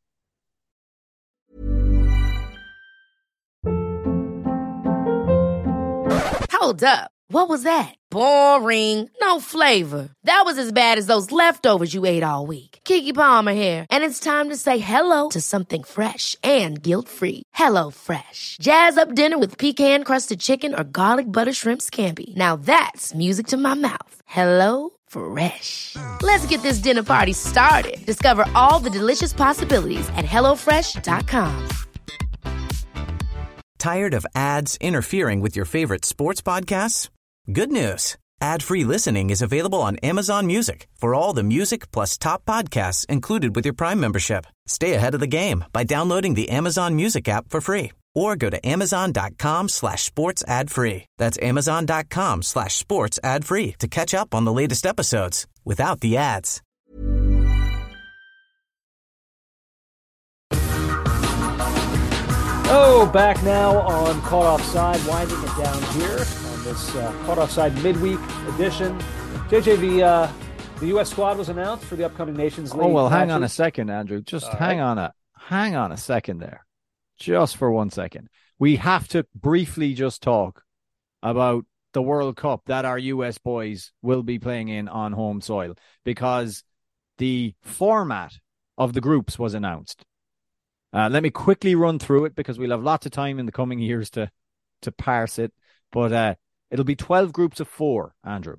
Hold up. What was that? Boring. No flavor. That was as bad as those leftovers you ate all week. Keke Palmer here, and it's time to say hello to something fresh and guilt-free. Hello Fresh. Jazz up dinner with pecan-crusted chicken or garlic butter shrimp scampi. Now that's music to my mouth. Hello Fresh. Let's get this dinner party started. Discover all the delicious possibilities at hello fresh dot com. Tired of ads interfering with your favorite sports podcasts? Good news. Ad-free listening is available on Amazon Music for all the music plus top podcasts included with your Prime membership. Stay ahead of the game by downloading the Amazon Music app for free or go to amazon.com slash sports ad free. That's amazon.com slash sports ad free to catch up on the latest episodes without the ads. Oh, back now on Caught Offside, winding it down here on this uh, Caught Offside midweek edition. J J, the, uh, the U S squad was announced for the upcoming Nations League. Oh, well, hang matches. on a second, Andrew. Just All hang right. on a hang on a second there. Just for one second. We have to briefly just talk about the World Cup that our U S boys will be playing in on home soil, because the format of the groups was announced. Uh, let me quickly run through it because we'll have lots of time in the coming years to, to parse it. But uh, it'll be twelve groups of four, Andrew.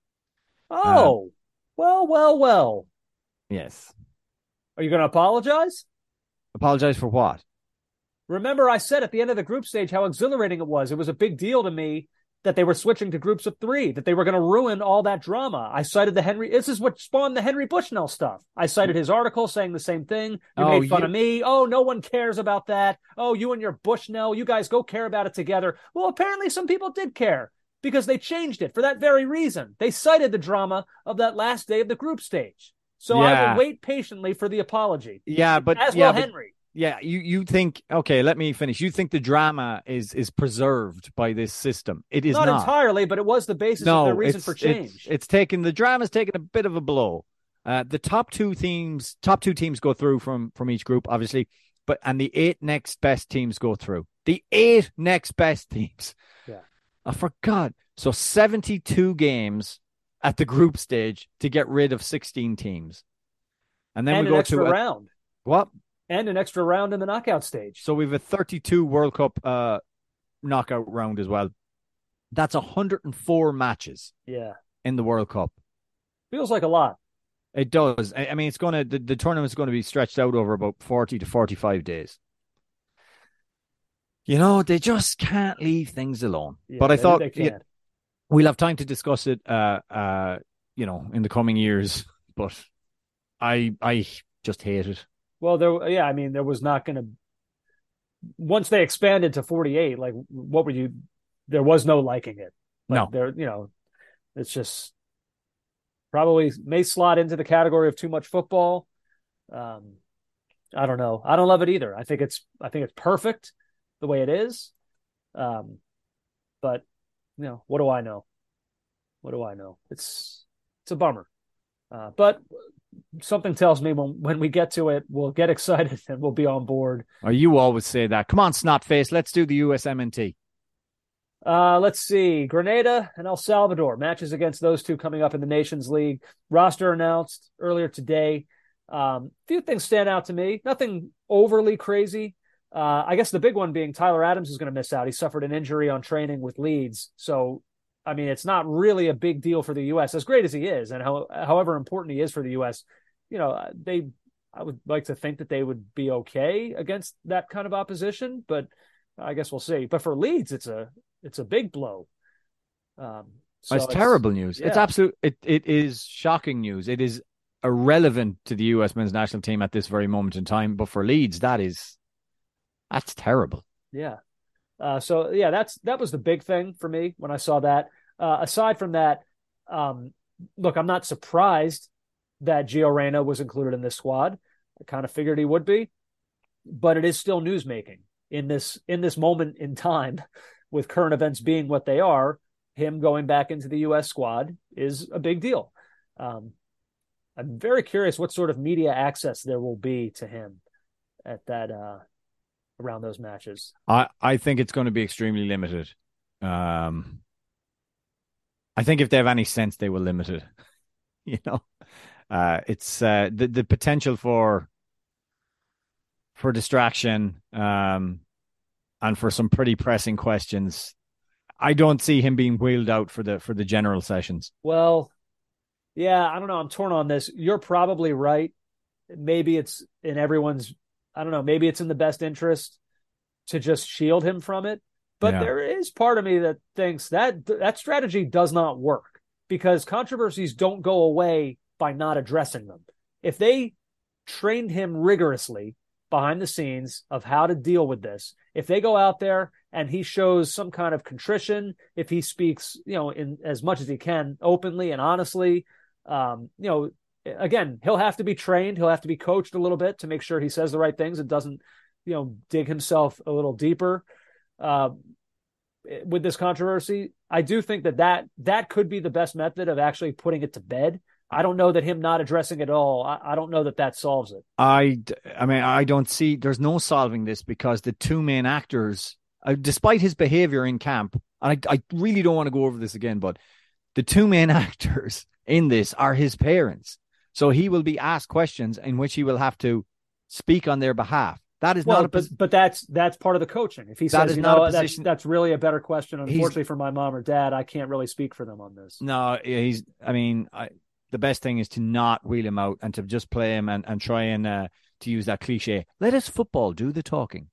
Oh, um, well, well, well. Yes. Are you going to apologize? Apologize for what? Remember, I said at the end of the group stage how exhilarating it was. It was a big deal to me that they were switching to groups of three, that they were going to ruin all that drama. I cited the Henry, this is what spawned the Henry Bushnell stuff. I cited his article saying the same thing. You oh, made fun you... of me. Oh, no one cares about that. Oh, you and your Bushnell, you guys go care about it together. Well, apparently some people did care because they changed it for that very reason. They cited the drama of that last day of the group stage. So yeah. I will wait patiently for the apology. Yeah, but as yeah, well, but... Henry. Yeah, you, you think, okay, let me finish. You think the drama is is preserved by this system. It is not. Not entirely, but it was the basis no, of their reason it's, for change. It's, it's taken, the drama's taken a bit of a blow. Uh, the top two teams, top two teams go through from, from each group, obviously, but and the eight next best teams go through. The eight next best teams. Yeah. I forgot. So seventy-two games at the group stage to get rid of sixteen teams. And then and we go an extra to a, round. What? And an extra round in the knockout stage. So we have a thirty-two World Cup uh, knockout round as well. That's one hundred four matches. Yeah. In the World Cup. Feels like a lot. It does. I, I mean, it's going to the, the tournament's going to be stretched out over about forty to forty-five days. You know, they just can't leave things alone. Yeah, but I thought yeah, we'll have time to discuss it. Uh, uh, you know, in the coming years. But I, I just hate it. Well, there, yeah, I mean, there was not going to, once they expanded to forty-eight, like, what were you, there was no liking it. Like, no. There, you know, it's just probably may slot into the category of too much football. Um, I don't know. I don't love it either. I think it's, I think it's perfect the way it is. Um, but, you know, what do I know? What do I know? It's, it's a bummer. Uh, but something tells me when, when we get to it, we'll get excited and we'll be on board. Oh, you always say that. Come on, Snotface. Let's do the U S M N T. Uh, let's see. Grenada and El Salvador. Matches against those two coming up in the Nations League. Roster announced earlier today. Um, few things stand out to me. Nothing overly crazy. Uh, I guess the big one being Tyler Adams is going to miss out. He suffered an injury on training with Leeds. So, I mean, it's not really a big deal for the U S, as great as he is, and how, however important he is for the U S. You know, they, I would like to think that they would be okay against that kind of opposition, but I guess we'll see. But for Leeds, it's a, it's a big blow. Um, so it's, it's terrible news. Yeah. It's absolute. It it is shocking news. It is irrelevant to the U S men's national team at this very moment in time. But for Leeds, that is that's terrible. Yeah. Uh, so yeah, that's that was the big thing for me when I saw that. Uh, aside from that, um, look, I'm not surprised that Gio Reyna was included in this squad. I kind of figured he would be, but it is still news making in this in this moment in time, with current events being what they are. Him going back into the U S squad is a big deal. Um, I'm very curious what sort of media access there will be to him at that uh, around those matches. I, I think it's going to be extremely limited. Um, I think if they have any sense, they will limit it. You know, uh, it's uh, the the potential for for distraction um, and for some pretty pressing questions. I don't see him being wheeled out for the for the general sessions. Well, yeah, I don't know. I'm torn on this. You're probably right. Maybe it's in everyone's, I don't know, maybe it's in the best interest to just shield him from it. But yeah. There is part of me that thinks that that strategy does not work, because controversies don't go away by not addressing them. If they trained him rigorously behind the scenes of how to deal with this, if they go out there and he shows some kind of contrition, if he speaks, you know, in as much as he can openly and honestly, um, you know, again, he'll have to be trained. He'll have to be coached a little bit to make sure he says the right things and doesn't, you know, dig himself a little deeper uh, with this controversy. I do think that, that that could be the best method of actually putting it to bed. I don't know that him not addressing it all, I, I don't know that that solves it. I, I mean, I don't see, there's no solving this, because the two main actors, uh, despite his behavior in camp, and I, I really don't want to go over this again, but the two main actors in this are his parents. So he will be asked questions in which he will have to speak on their behalf. That is well, not a but, but that's that's part of the coaching. If he that says, you know, that's, that's really a better question. Unfortunately for my mom or dad, I can't really speak for them on this. No, he's, I mean, I, the best thing is to not wheel him out and to just play him and, and try and, uh, to use that cliche, let us football do the talking.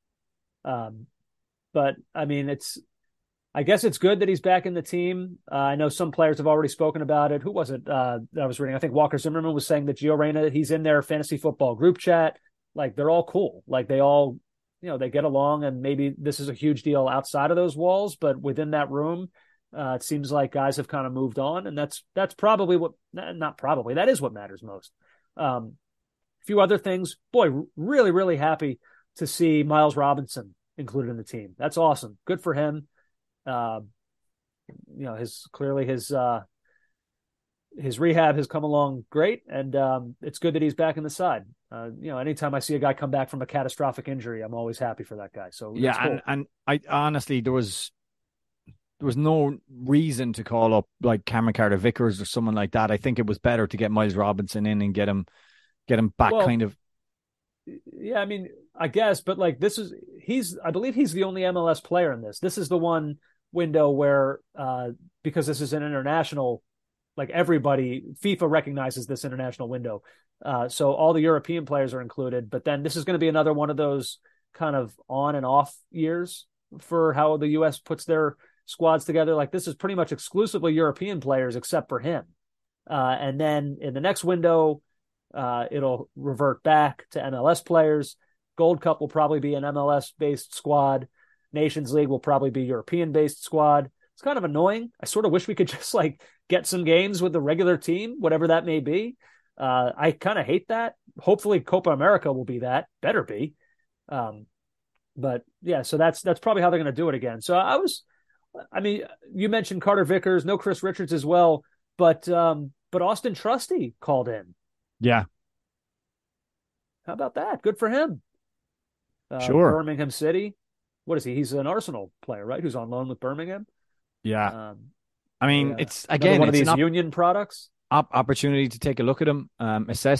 Um, but I mean, it's, I guess it's good that he's back in the team. Uh, I know some players have already spoken about it. Who was it uh, that I was reading? I think Walker Zimmerman was saying that Gio Reyna, he's in their fantasy football group chat. Like, they're all cool. Like, they all, you know, they get along, and maybe this is a huge deal outside of those walls, but within that room, uh, it seems like guys have kind of moved on, and that's that's probably what, not probably, that is what matters most. Um, a few other things. Boy, really, really happy to see Miles Robinson included in the team. That's awesome. Good for him. Uh, you know, his clearly his uh, his rehab has come along great, and um, it's good that he's back in the side. Uh, you know, anytime I see a guy come back from a catastrophic injury, I'm always happy for that guy. So yeah, cool. and, and I honestly there was there was no reason to call up like Cameron Carter Vickers or someone like that. I think it was better to get Miles Robinson in and get him get him back, well, kind of. Yeah, I mean, I guess, but like this is he's I believe he's the only M L S player in this. This is the one window where uh, because this is an international, like everybody, FIFA recognizes this international window. Uh, so all the European players are included, but then this is going to be another one of those kind of on and off years for how the U S puts their squads together. Like, this is pretty much exclusively European players except for him. Uh, and then in the next window, uh, it'll revert back to M L S players. Gold Cup will probably be an M L S based squad. Nations League will probably be European based squad. It's kind of annoying. I sort of wish we could just like get some games with the regular team, whatever that may be. Uh, I kind of hate that. Hopefully Copa America will be that. Better be. Um, but yeah, so that's that's probably how they're going to do it again. So I was, I mean, you mentioned Carter Vickers, no Chris Richards as well, but um, but Austin Trusty called in. Yeah. How about that? Good for him. Uh, sure. Birmingham City. What is he? He's an Arsenal player, right? Who's on loan with Birmingham. Yeah. Um, I mean, yeah. it's again one it's of these an op- union products. Op- opportunity to take a look at him, um, assess him.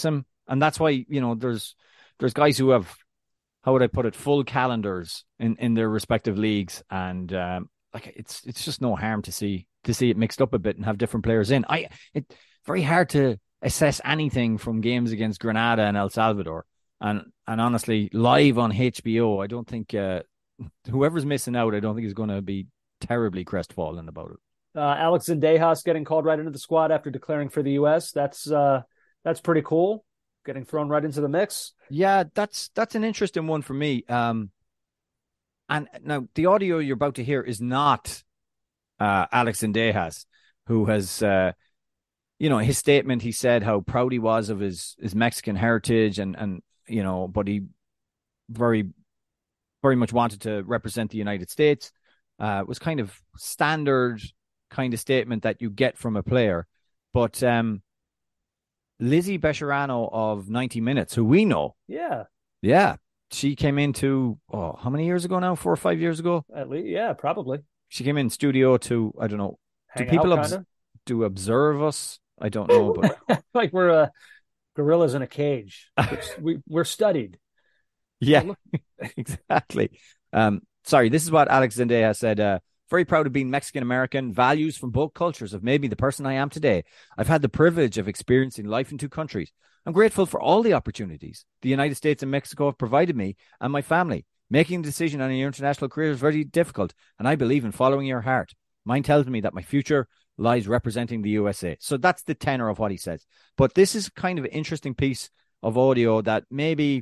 And that's why, you know, there's there's guys who have, how would I put it, full calendars in, in their respective leagues. And um, like it's it's just no harm to see to see it mixed up a bit and have different players in. I It's very hard to assess anything from games against Grenada and El Salvador. And and honestly, live on H B O, I don't think uh, whoever's missing out, I don't think is going to be terribly crestfallen about it. Uh, Alex Zendejas getting called right into the squad after declaring for the U S. That's uh, that's pretty cool. Getting thrown right into the mix. Yeah, that's that's an interesting one for me. Um, and now the audio you're about to hear is not uh, Alex Zendejas, who has, uh, you know, his statement. He said how proud he was of his his Mexican heritage, and and you know, but he very very much wanted to represent the United States. Uh, it was kind of standard kind of statement that you get from a player. But um, Lizzie Becherano of ninety minutes, who we know. Yeah. Yeah. She came into, oh, how many years ago now? Four or five years ago? At least, yeah, probably. She came in studio to, I don't know, Hang do people out, obs- do observe us? I don't know. But like we're uh, gorillas in a cage. It's, we, we're studied. Yeah, exactly. Um, sorry, this is what Alex Zendaya said. Uh, Very proud of being Mexican-American. Values from both cultures have made me the person I am today. I've had the privilege of experiencing life in two countries. I'm grateful for all the opportunities the United States and Mexico have provided me and my family. Making a decision on your international career is very difficult, and I believe in following your heart. Mine tells me that my future lies representing the U S A. So that's the tenor of what he says. But this is kind of an interesting piece of audio that maybe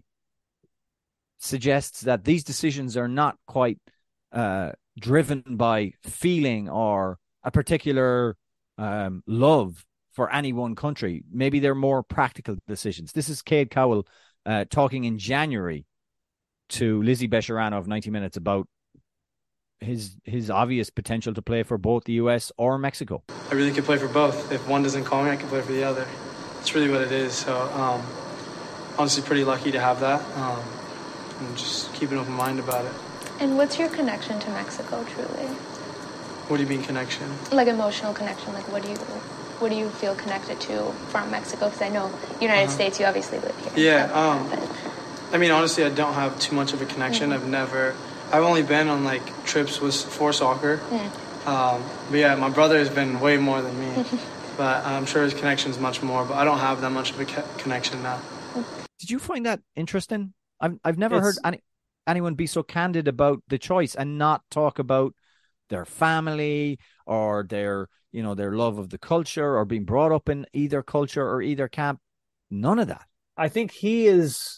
suggests that these decisions are not quite uh, driven by feeling or a particular um, love for any one country. Maybe they're more practical decisions. This is Cade Cowell uh, talking in January to Lizzie Becherano of ninety minutes about his his obvious potential to play for both the U S or Mexico. I really could play for both. If one doesn't call me, I can play for the other. That's really what it is. So um, honestly, pretty lucky to have that. Um, and just keep an open mind about it. And what's your connection to Mexico, truly? What do you mean connection? Like emotional connection. Like what do you what do you feel connected to from Mexico? Because I know United uh-huh. States, you obviously live here. Yeah. Um, I mean, honestly, I don't have too much of a connection. Mm-hmm. I've never. I've only been on like trips with for soccer. Mm. Um, but yeah, my brother has been way more than me. But I'm sure his connection is much more. But I don't have that much of a connection now. Did you find that interesting? I've I've never It's... heard any. anyone be so candid about the choice and not talk about their family or their, you know, their love of the culture or being brought up in either culture or either camp. None of that. I think he is,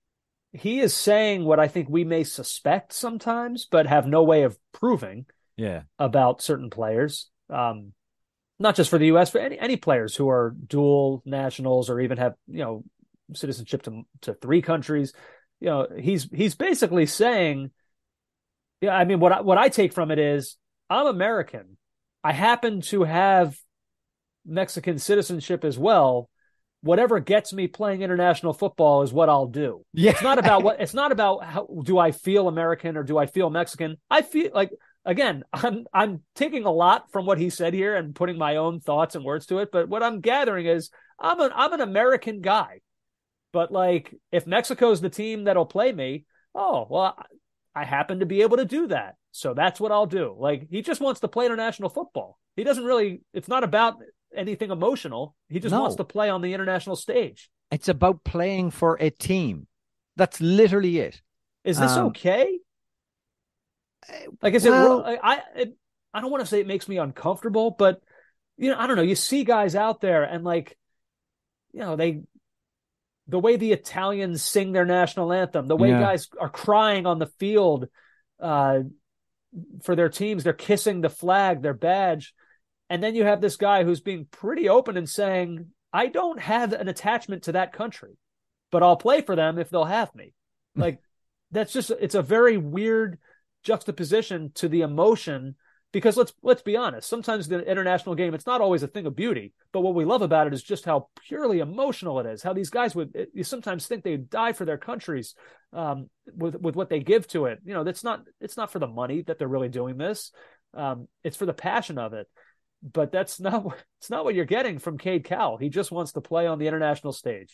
he is saying what I think we may suspect sometimes, but have no way of proving yeah. about certain players. Um, not just for the U S, for any, any players who are dual nationals or even have, you know, citizenship to, to three countries. You know, he's he's basically saying, yeah, I mean, what I, what I take from it is, I'm American. I happen to have Mexican citizenship as well. Whatever gets me playing international football is what I'll do. Yeah. It's not about what. It's not about how do I feel American or do I feel Mexican. I feel like, again, I'm I'm taking a lot from what he said here and putting my own thoughts and words to it. But what I'm gathering is, I'm an I'm an American guy. But, like, if Mexico's the team that'll play me, oh, well, I happen to be able to do that. So that's what I'll do. Like, he just wants to play international football. He doesn't really – it's not about anything emotional. He just no. wants to play on the international stage. It's about playing for a team. That's literally it. Is this um, okay? Like, is well, it – I it, I don't want to say it makes me uncomfortable, but, you know, I don't know. You see guys out there and, like, you know, they – the way the Italians sing their national anthem, the way yeah. guys are crying on the field uh, for their teams, they're kissing the flag, their badge. And then you have this guy who's being pretty open and saying, I don't have an attachment to that country, but I'll play for them if they'll have me. Like, that's just, it's a very weird juxtaposition to the emotion. Because let's let's be honest, sometimes the international game, it's not always a thing of beauty. But what we love about it is just how purely emotional it is. How these guys would, you sometimes think they'd die for their countries um, with with what they give to it. You know, that's not it's not for the money that they're really doing this. Um, it's for the passion of it. But that's not it's not what you're getting from Cade Cowell. He just wants to play on the international stage.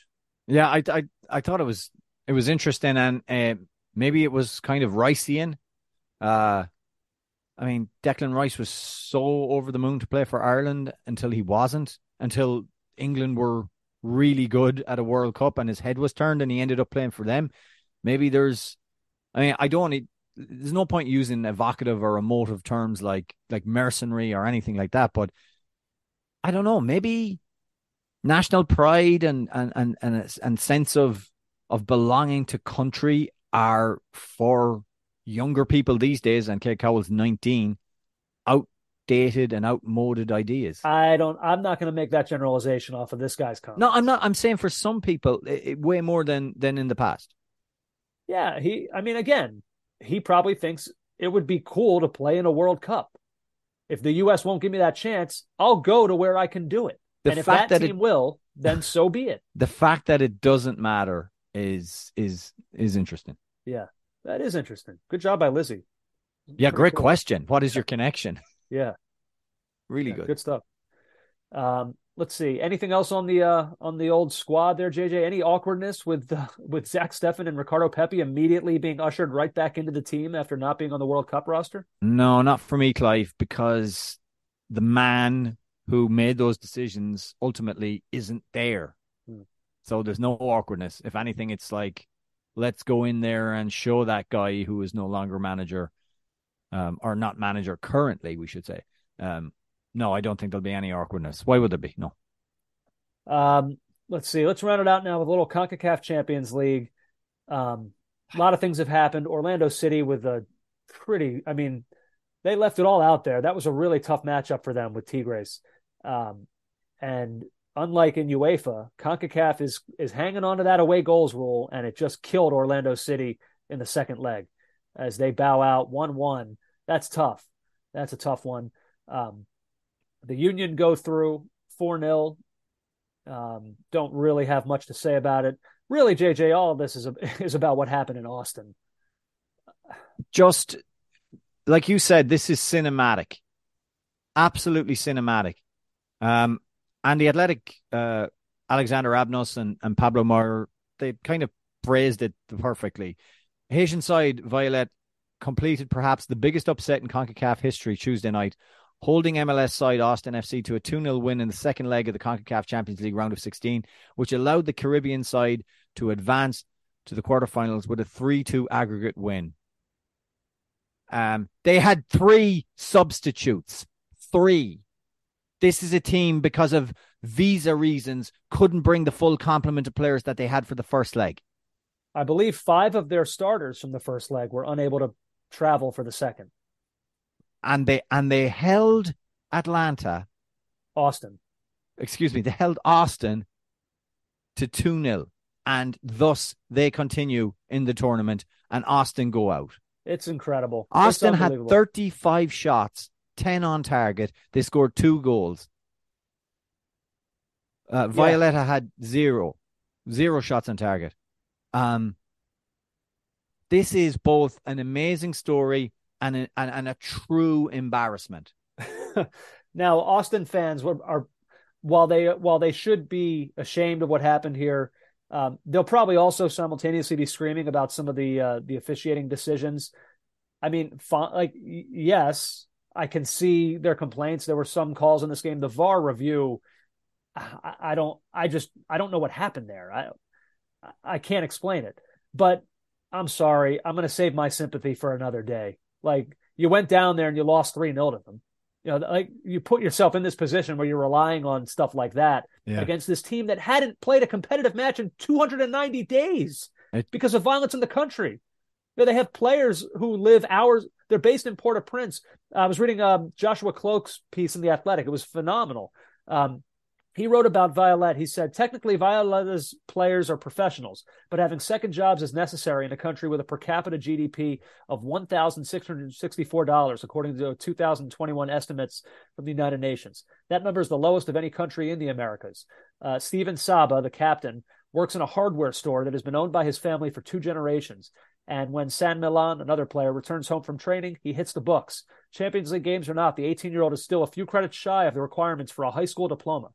Yeah, I, I, I thought it was it was interesting, and uh, maybe it was kind of Ricean. Uh, I mean, Declan Rice was so over the moon to play for Ireland until he wasn't, until England were really good at a World Cup and his head was turned and he ended up playing for them. Maybe there's, I mean, I don't need, there's no point using evocative or emotive terms like like mercenary or anything like that, but I don't know, maybe national pride and and and and, and sense of of belonging to country are for younger people these days, and Kate Cowell's nineteen, outdated and outmoded ideas. I don't, I'm not going to make that generalization off of this guy's comments. No, I'm not. I'm saying for some people, it, it, way more than than in the past. Yeah, he, I mean, again, he probably thinks it would be cool to play in a World Cup. If the U S won't give me that chance, I'll go to where I can do it. The and if that, that team it, will, then so be it. The fact that it doesn't matter is is is interesting. Yeah, that is interesting. Good job by Lizzie. Yeah, Pretty great cool. question. What is your connection? Yeah. Really yeah, good. Good stuff. Um, let's see. Anything else on the uh, on the old squad there, J J? Any awkwardness with uh, with Zach Steffen and Ricardo Pepi immediately being ushered right back into the team after not being on the World Cup roster? No, not for me, Clive, because the man who made those decisions ultimately isn't there. Hmm. So there's no awkwardness. If anything, it's like, let's go in there and show that guy who is no longer manager, um, or not manager currently, we should say. Um, no, I don't think there'll be any awkwardness. Why would there be? No. Um, let's see. Let's round it out now with a little CONCACAF Champions League. Um, a lot of things have happened. Orlando City with a pretty, I mean, they left it all out there. That was a really tough matchup for them with Tigres. Um, and unlike in UEFA, CONCACAF is is hanging on to that away goals rule, and it just killed Orlando City in the second leg as they bow out one one. That's tough. That's a tough one. Um, the Union go through four nil. Um, don't really have much to say about it. Really, J J, all of this is, a, is about what happened in Austin. Just like you said, this is cinematic. Absolutely cinematic. Um, and the Athletic, uh, Alexander Abnos and, and Pablo Mar, they kind of phrased it perfectly. Haitian side, Violet, completed perhaps the biggest upset in CONCACAF history Tuesday night, holding M L S side Austin F C to a two nil win in the second leg of the CONCACAF Champions League round of sixteen, which allowed the Caribbean side to advance to the quarterfinals with a three two aggregate win. Um, they had three substitutes. Three. This is a team, because of visa reasons, couldn't bring the full complement of players that they had for the first leg. I believe five of their starters from the first leg were unable to travel for the second. And they and they held Atlanta. Austin. Excuse me. They held Austin to two nil. And thus they continue in the tournament and Austin go out. It's incredible. Austin it's had thirty-five shots, ten on target. They scored two goals. Uh, Violetta yeah. had zero. Zero shots on target. Um, this is both an amazing story and a, and, and a true embarrassment. Now, Austin fans are, are while they while they should be ashamed of what happened here, um, they'll probably also simultaneously be screaming about some of the uh, the officiating decisions. I mean, like yes, I can see their complaints. There were some calls in this game. The V A R review, I, I don't, I just, I don't know what happened there. I I can't explain it, but I'm sorry. I'm going to save my sympathy for another day. Like, you went down there and you lost three nil to them. You know, like, you put yourself in this position where you're relying on stuff like that yeah. against this team that hadn't played a competitive match in two hundred ninety days it, because of violence in the country. You know, they have players who live hours. They're based in Port-au-Prince. I was reading um, Joshua Cloak's piece in The Athletic. It was phenomenal. Um, He wrote about Violette. He said, technically, Violetta's players are professionals, but having second jobs is necessary in a country with a per capita G D P of one thousand six hundred sixty-four dollars, according to two thousand twenty-one estimates from the United Nations. That number is the lowest of any country in the Americas. Uh, Steven Saba, the captain, works in a hardware store that has been owned by his family for two generations. And when San Milan, another player, returns home from training, he hits the books. Champions League games or not, the eighteen-year-old is still a few credits shy of the requirements for a high school diploma.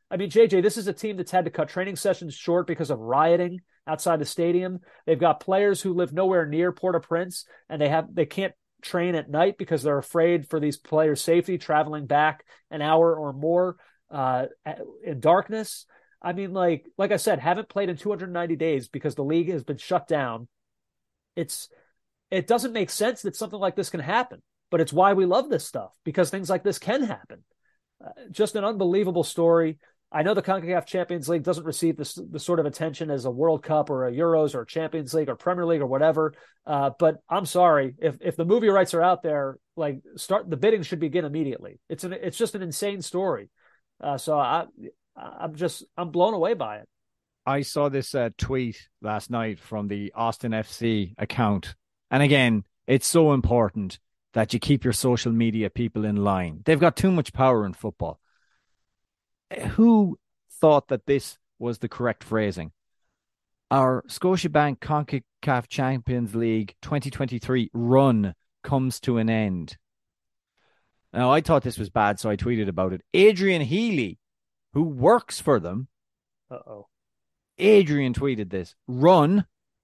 I mean, J J, this is a team that's had to cut training sessions short because of rioting outside the stadium. They've got players who live nowhere near Port-au-Prince, and they have they can't train at night because they're afraid for these players' safety traveling back an hour or more uh, in darkness. I mean, like like I said, haven't played in two hundred ninety days because the league has been shut down. It's it doesn't make sense that something like this can happen, but it's why we love this stuff, because things like this can happen. Uh, just an unbelievable story. I know the CONCACAF Champions League doesn't receive this, the sort of attention as a World Cup or a Euros or a Champions League or Premier League or whatever. Uh, but I'm sorry, if if the movie rights are out there, like start the bidding should begin immediately. It's an it's just an insane story. Uh, so I I'm just I'm blown away by it. I saw this uh, tweet last night from the Austin F C account, and again, it's so important that you keep your social media people in line. They've got too much power in football. Who thought that this was the correct phrasing? Our Scotiabank CONCACAF Champions League twenty twenty-three run comes to an end. Now, I thought this was bad, so I tweeted about it. Adrian Healy, who works for them, Uh-oh. Adrian tweeted this. Run.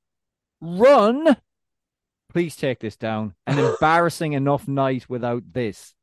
Run. Please take this down. An embarrassing enough night without this.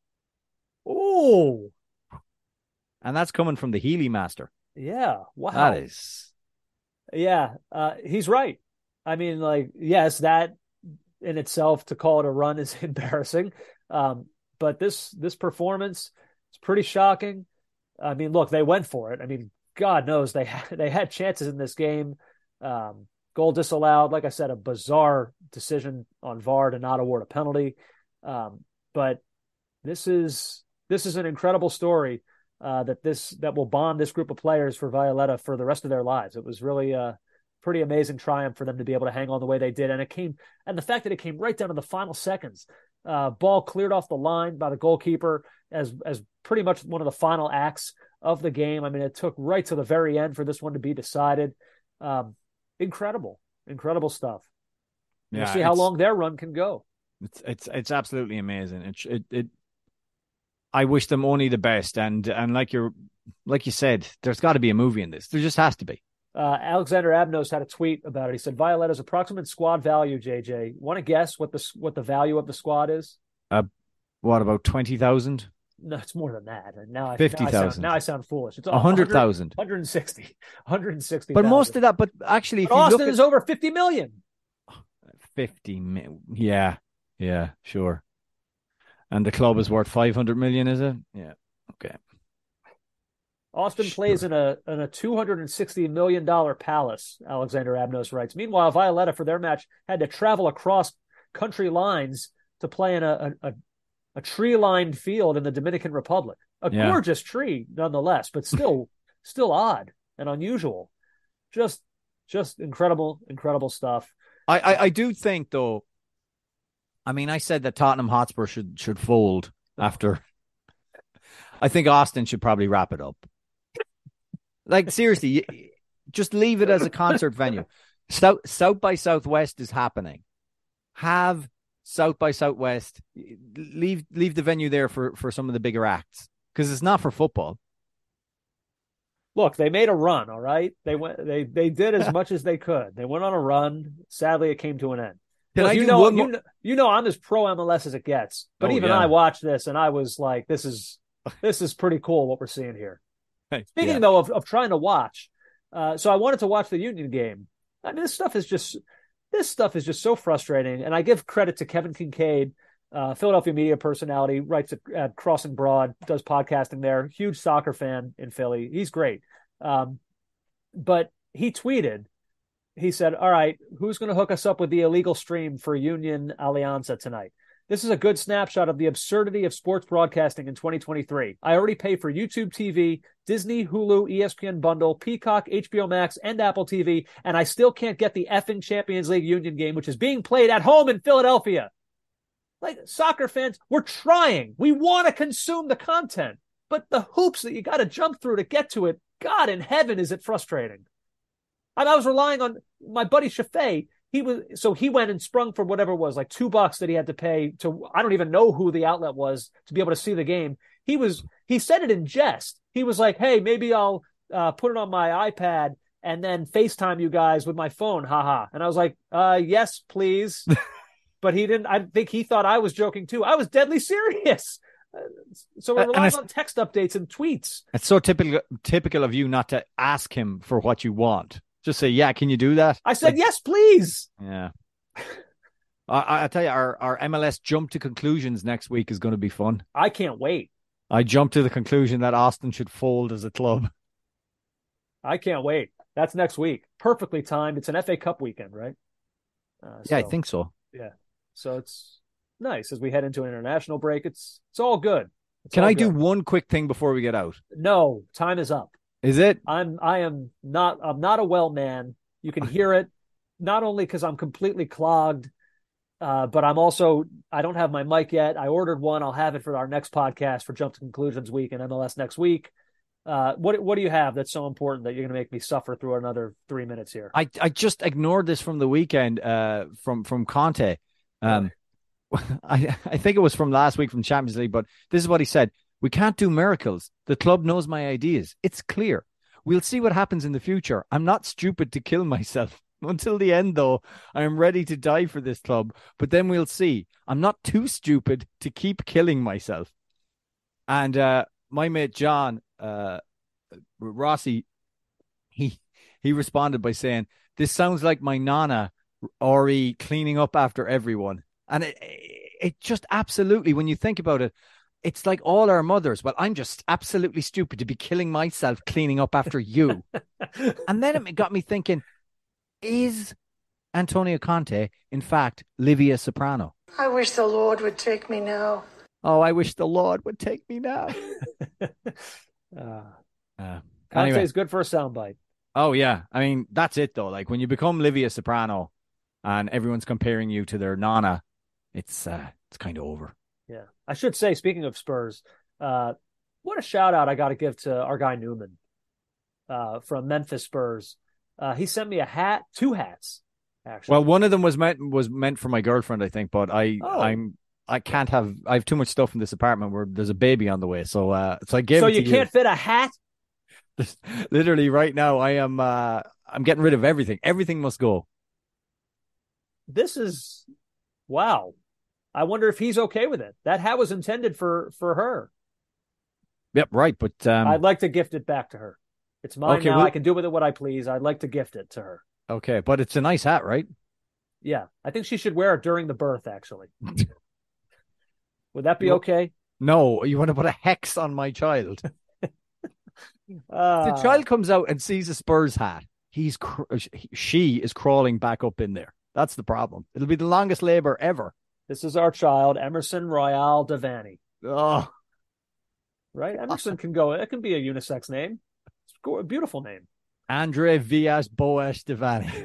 Oh. And that's coming from the Healy master. Yeah. Wow. That is. Yeah. Uh, he's right. I mean, like, yes, that in itself to call it a run is embarrassing. Um, but this this performance is pretty shocking. I mean, look, they went for it. I mean, God knows they had, they had chances in this game. Um, goal disallowed. Like I said, a bizarre decision on V A R to not award a penalty. Um, but this is this is an incredible story. Uh, that this that will bond this group of players for Violetta for the rest of their lives. It was really a pretty amazing triumph for them to be able to hang on the way they did, and it came and the fact that it came right down to the final seconds. Uh, ball cleared off the line by the goalkeeper as as pretty much one of the final acts of the game. I mean, it took right to the very end for this one to be decided. Um, incredible, incredible stuff. Yeah, we'll see how long their run can go. It's it's it's absolutely amazing. It it. it I wish them only the best, and and like you're, like you said, there's got to be a movie in this. There just has to be. Uh, Alexander Abnos had a tweet about it. He said, "Violetta's approximate squad value, J J. Want to guess what the what the value of the squad is? Uh, what about twenty thousand? No, it's more than that. And now I fifty thousand. thousand. Now I sound foolish. It's a hundred thousand. One hundred sixty. One hundred sixty. But most of that. But actually, but if you Austin look at, is over fifty million. Fifty. Yeah. Yeah. Sure. And the club is worth five hundred million, is it? Yeah. Okay. Austin sure. plays in a in a two hundred sixty million dollars palace, Alexander Abnos writes. Meanwhile, Violetta, for their match, had to travel across country lines to play in a, a, a tree-lined field in the Dominican Republic. A yeah. gorgeous tree, nonetheless, but still still odd and unusual. Just just incredible, incredible stuff. I, I, I do think, though, I mean, I said that Tottenham Hotspur should should fold after. I think Austin should probably wrap it up. Like, seriously, just leave it as a concert venue. South, South by Southwest is happening. Have South by Southwest. Leave leave the venue there for, for some of the bigger acts, because it's not for football. Look, they made a run, all right? They went. They they did as much as they could. They went on a run. Sadly, it came to an end. Can Look, I you do know, one you more? know, you know, I'm as pro M L S as it gets. But Oh, even yeah. I watched this, and I was like, "This is this is pretty cool what we're seeing here." Hey, Speaking yeah. though of, of trying to watch, uh, so I wanted to watch the Union game. I mean, this stuff is just this stuff is just so frustrating. And I give credit to Kevin Kincaid, uh, Philadelphia media personality, writes at, at Crossing Broad, does podcasting there. Huge soccer fan in Philly. He's great. Um, but he tweeted, he said, "All right, who's going to hook us up with the illegal stream for Union Alianza tonight? This is a good snapshot of the absurdity of sports broadcasting in twenty twenty-three. I already pay for YouTube T V, Disney, Hulu, E S P N bundle, Peacock, H B O Max, and Apple T V, and I still can't get the effing Champions League Union game, which is being played at home in Philadelphia." Like, soccer fans, we're trying. We want to consume the content, but the hoops that you got to jump through to get to it, God in heaven, is it frustrating. I, I was relying on my buddy Shafay. He was so he went and sprung for whatever it was, like two bucks that he had to pay to. I don't even know who the outlet was to be able to see the game. He was he said it in jest. He was like, "Hey, maybe I'll uh, put it on my iPad and then FaceTime you guys with my phone. Haha. And I was like, uh, yes, please. But he didn't. I think he thought I was joking too. I was deadly serious. So it relies on text updates and tweets. It's so typical typical of you not to ask him for what you want. Just say, yeah, can you do that? I said, like, yes, please. Yeah. I, I tell you, our, our M L S jump to conclusions next week is going to be fun. I can't wait. I jumped to the conclusion that Austin should fold as a club. I can't wait. That's next week. Perfectly timed. It's an F A Cup weekend, right? Uh, so, yeah, I think so. Yeah. So it's nice as we head into an international break. It's it's all good. It's Can all I good. do one quick thing before we get out? No, time is up. Is it? I'm I am not I'm not a well man. You can hear it, not only because I'm completely clogged, uh, but I'm also I don't have my mic yet. I ordered one. I'll have it for our next podcast for Jump to Conclusions Week and M L S next week. Uh, what what do you have that's so important that you're going to make me suffer through another three minutes here? I I just ignored this from the weekend. Uh, from from Conte. Um, I I think it was from last week from Champions League, but this is what he said. We can't do miracles. The club knows my ideas. It's clear. We'll see what happens in the future. I'm not stupid to kill myself. Until the end, though, I am ready to die for this club. But then we'll see. I'm not too stupid to keep killing myself. And uh, my mate John uh, Rossi, he he responded by saying, "This sounds like my nana Ori cleaning up after everyone." And it, it just absolutely, when you think about it, it's like all our mothers. Well, I'm just absolutely stupid to be killing myself cleaning up after you. And then it got me thinking, is Antonio Conte, in fact, Livia Soprano? I wish the Lord would take me now. Oh, I wish the Lord would take me now. uh, uh, Conte anyway. is good for a soundbite. Oh, yeah. I mean, that's it, though. Like, when you become Livia Soprano and everyone's comparing you to their nana, it's uh, it's kind of over. Yeah. I should say, speaking of Spurs, uh, what a shout out I got to give to our guy Newman uh, from Memphis Spurs. Uh, he sent me a hat, two hats, actually. Well, one of them was meant was meant for my girlfriend, I think, but I Oh. I'm I can't have I have too much stuff in this apartment where there's a baby on the way, so uh, so I gave so it to you can't fit a hat? Literally, right now, I am uh, I'm getting rid of everything. Everything must go. This is wow. I wonder if he's okay with it. That hat was intended for for her. Yep, right. But um, I'd like to gift it back to her. It's mine Okay, now. well- I can do with it what I please. I'd like to gift it to her. okay, but it's a nice hat, right? Yeah, I think she should wear it during the birth, actually. Would that be You- okay? No, you want to put a hex on my child. Uh, the child comes out and sees a Spurs hat. He's cr- she is crawling back up in there. That's the problem. It'll be the longest labor ever. This is our child, Emerson Royale Devaney. Oh, Right? Emerson can go. It can be a unisex name. It's a beautiful name. Andre Villas Boas Devaney.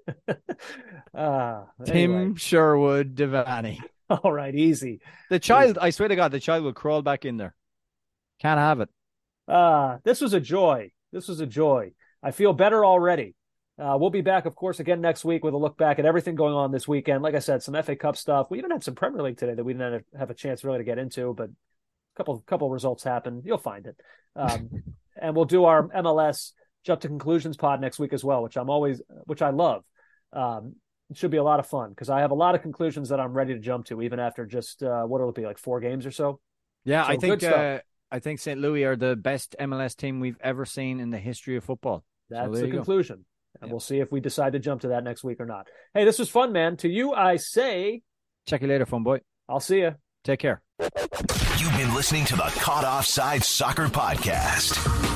uh, Tim anyway. Sherwood Devaney. All right, easy. The child, I swear to God, the child will crawl back in there. Can't have it. Uh, this was a joy. This was a joy. I feel better already. Uh, we'll be back, of course, again next week with a look back at everything going on this weekend. Like I said, some F A Cup stuff. We even had some Premier League today that we didn't have a chance really to get into, but a couple couple results happened. You'll find it. Um, and we'll do our M L S Jump to Conclusions pod next week as well, which I'm always, which I love. Um, it should be a lot of fun because I have a lot of conclusions that I'm ready to jump to, even after just uh, what will it be, like four games or so. Yeah, So I think good stuff. uh, I think Saint Louis are the best M L S team we've ever seen in the history of football. That's so there the you go. conclusion. And Yeah. we'll see if we decide to jump to that next week or not. Hey, this was fun, man. To you, I say, Check you later, fun boy. I'll see you. Take care. You've been listening to the Caught Offside Soccer Podcast.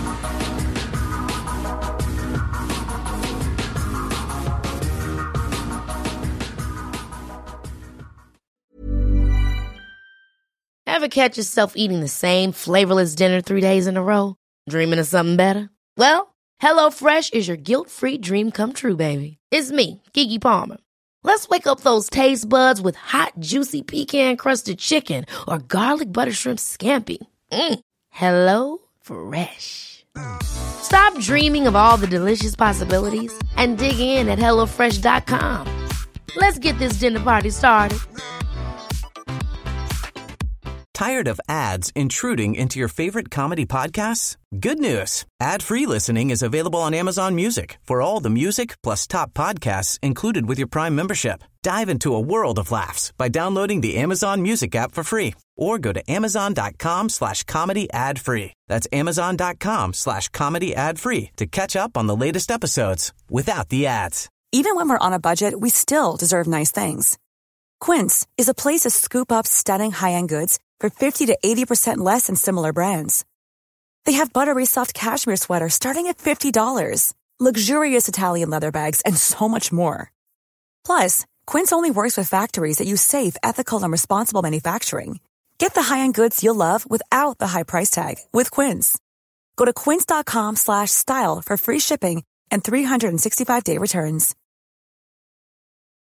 Ever catch yourself eating the same flavorless dinner three days in a row? Dreaming of something better? Well, HelloFresh is your guilt-free dream come true, baby. It's me, Keke Palmer. Let's wake up those taste buds with hot, juicy pecan-crusted chicken or garlic butter shrimp scampi. Mm. Hello Fresh. Stop dreaming of all the delicious possibilities and dig in at hello fresh dot com. Let's get this dinner party started. Tired of ads intruding into your favorite comedy podcasts? Good news. Ad-free listening is available on Amazon Music for all the music plus top podcasts included with your Prime membership. Dive into a world of laughs by downloading the Amazon Music app for free or go to amazon.com slash comedy ad free. That's amazon.com slash comedy ad free to catch up on the latest episodes without the ads. Even when we're on a budget, we still deserve nice things. Quince is a place to scoop up stunning high-end goods for fifty to eighty percent less than similar brands. They have buttery soft cashmere sweaters starting at fifty dollars, luxurious Italian leather bags, and so much more. Plus, Quince only works with factories that use safe, ethical, and responsible manufacturing. Get the high-end goods you'll love without the high price tag with Quince. Go to quince.com slash style for free shipping and three sixty-five day returns.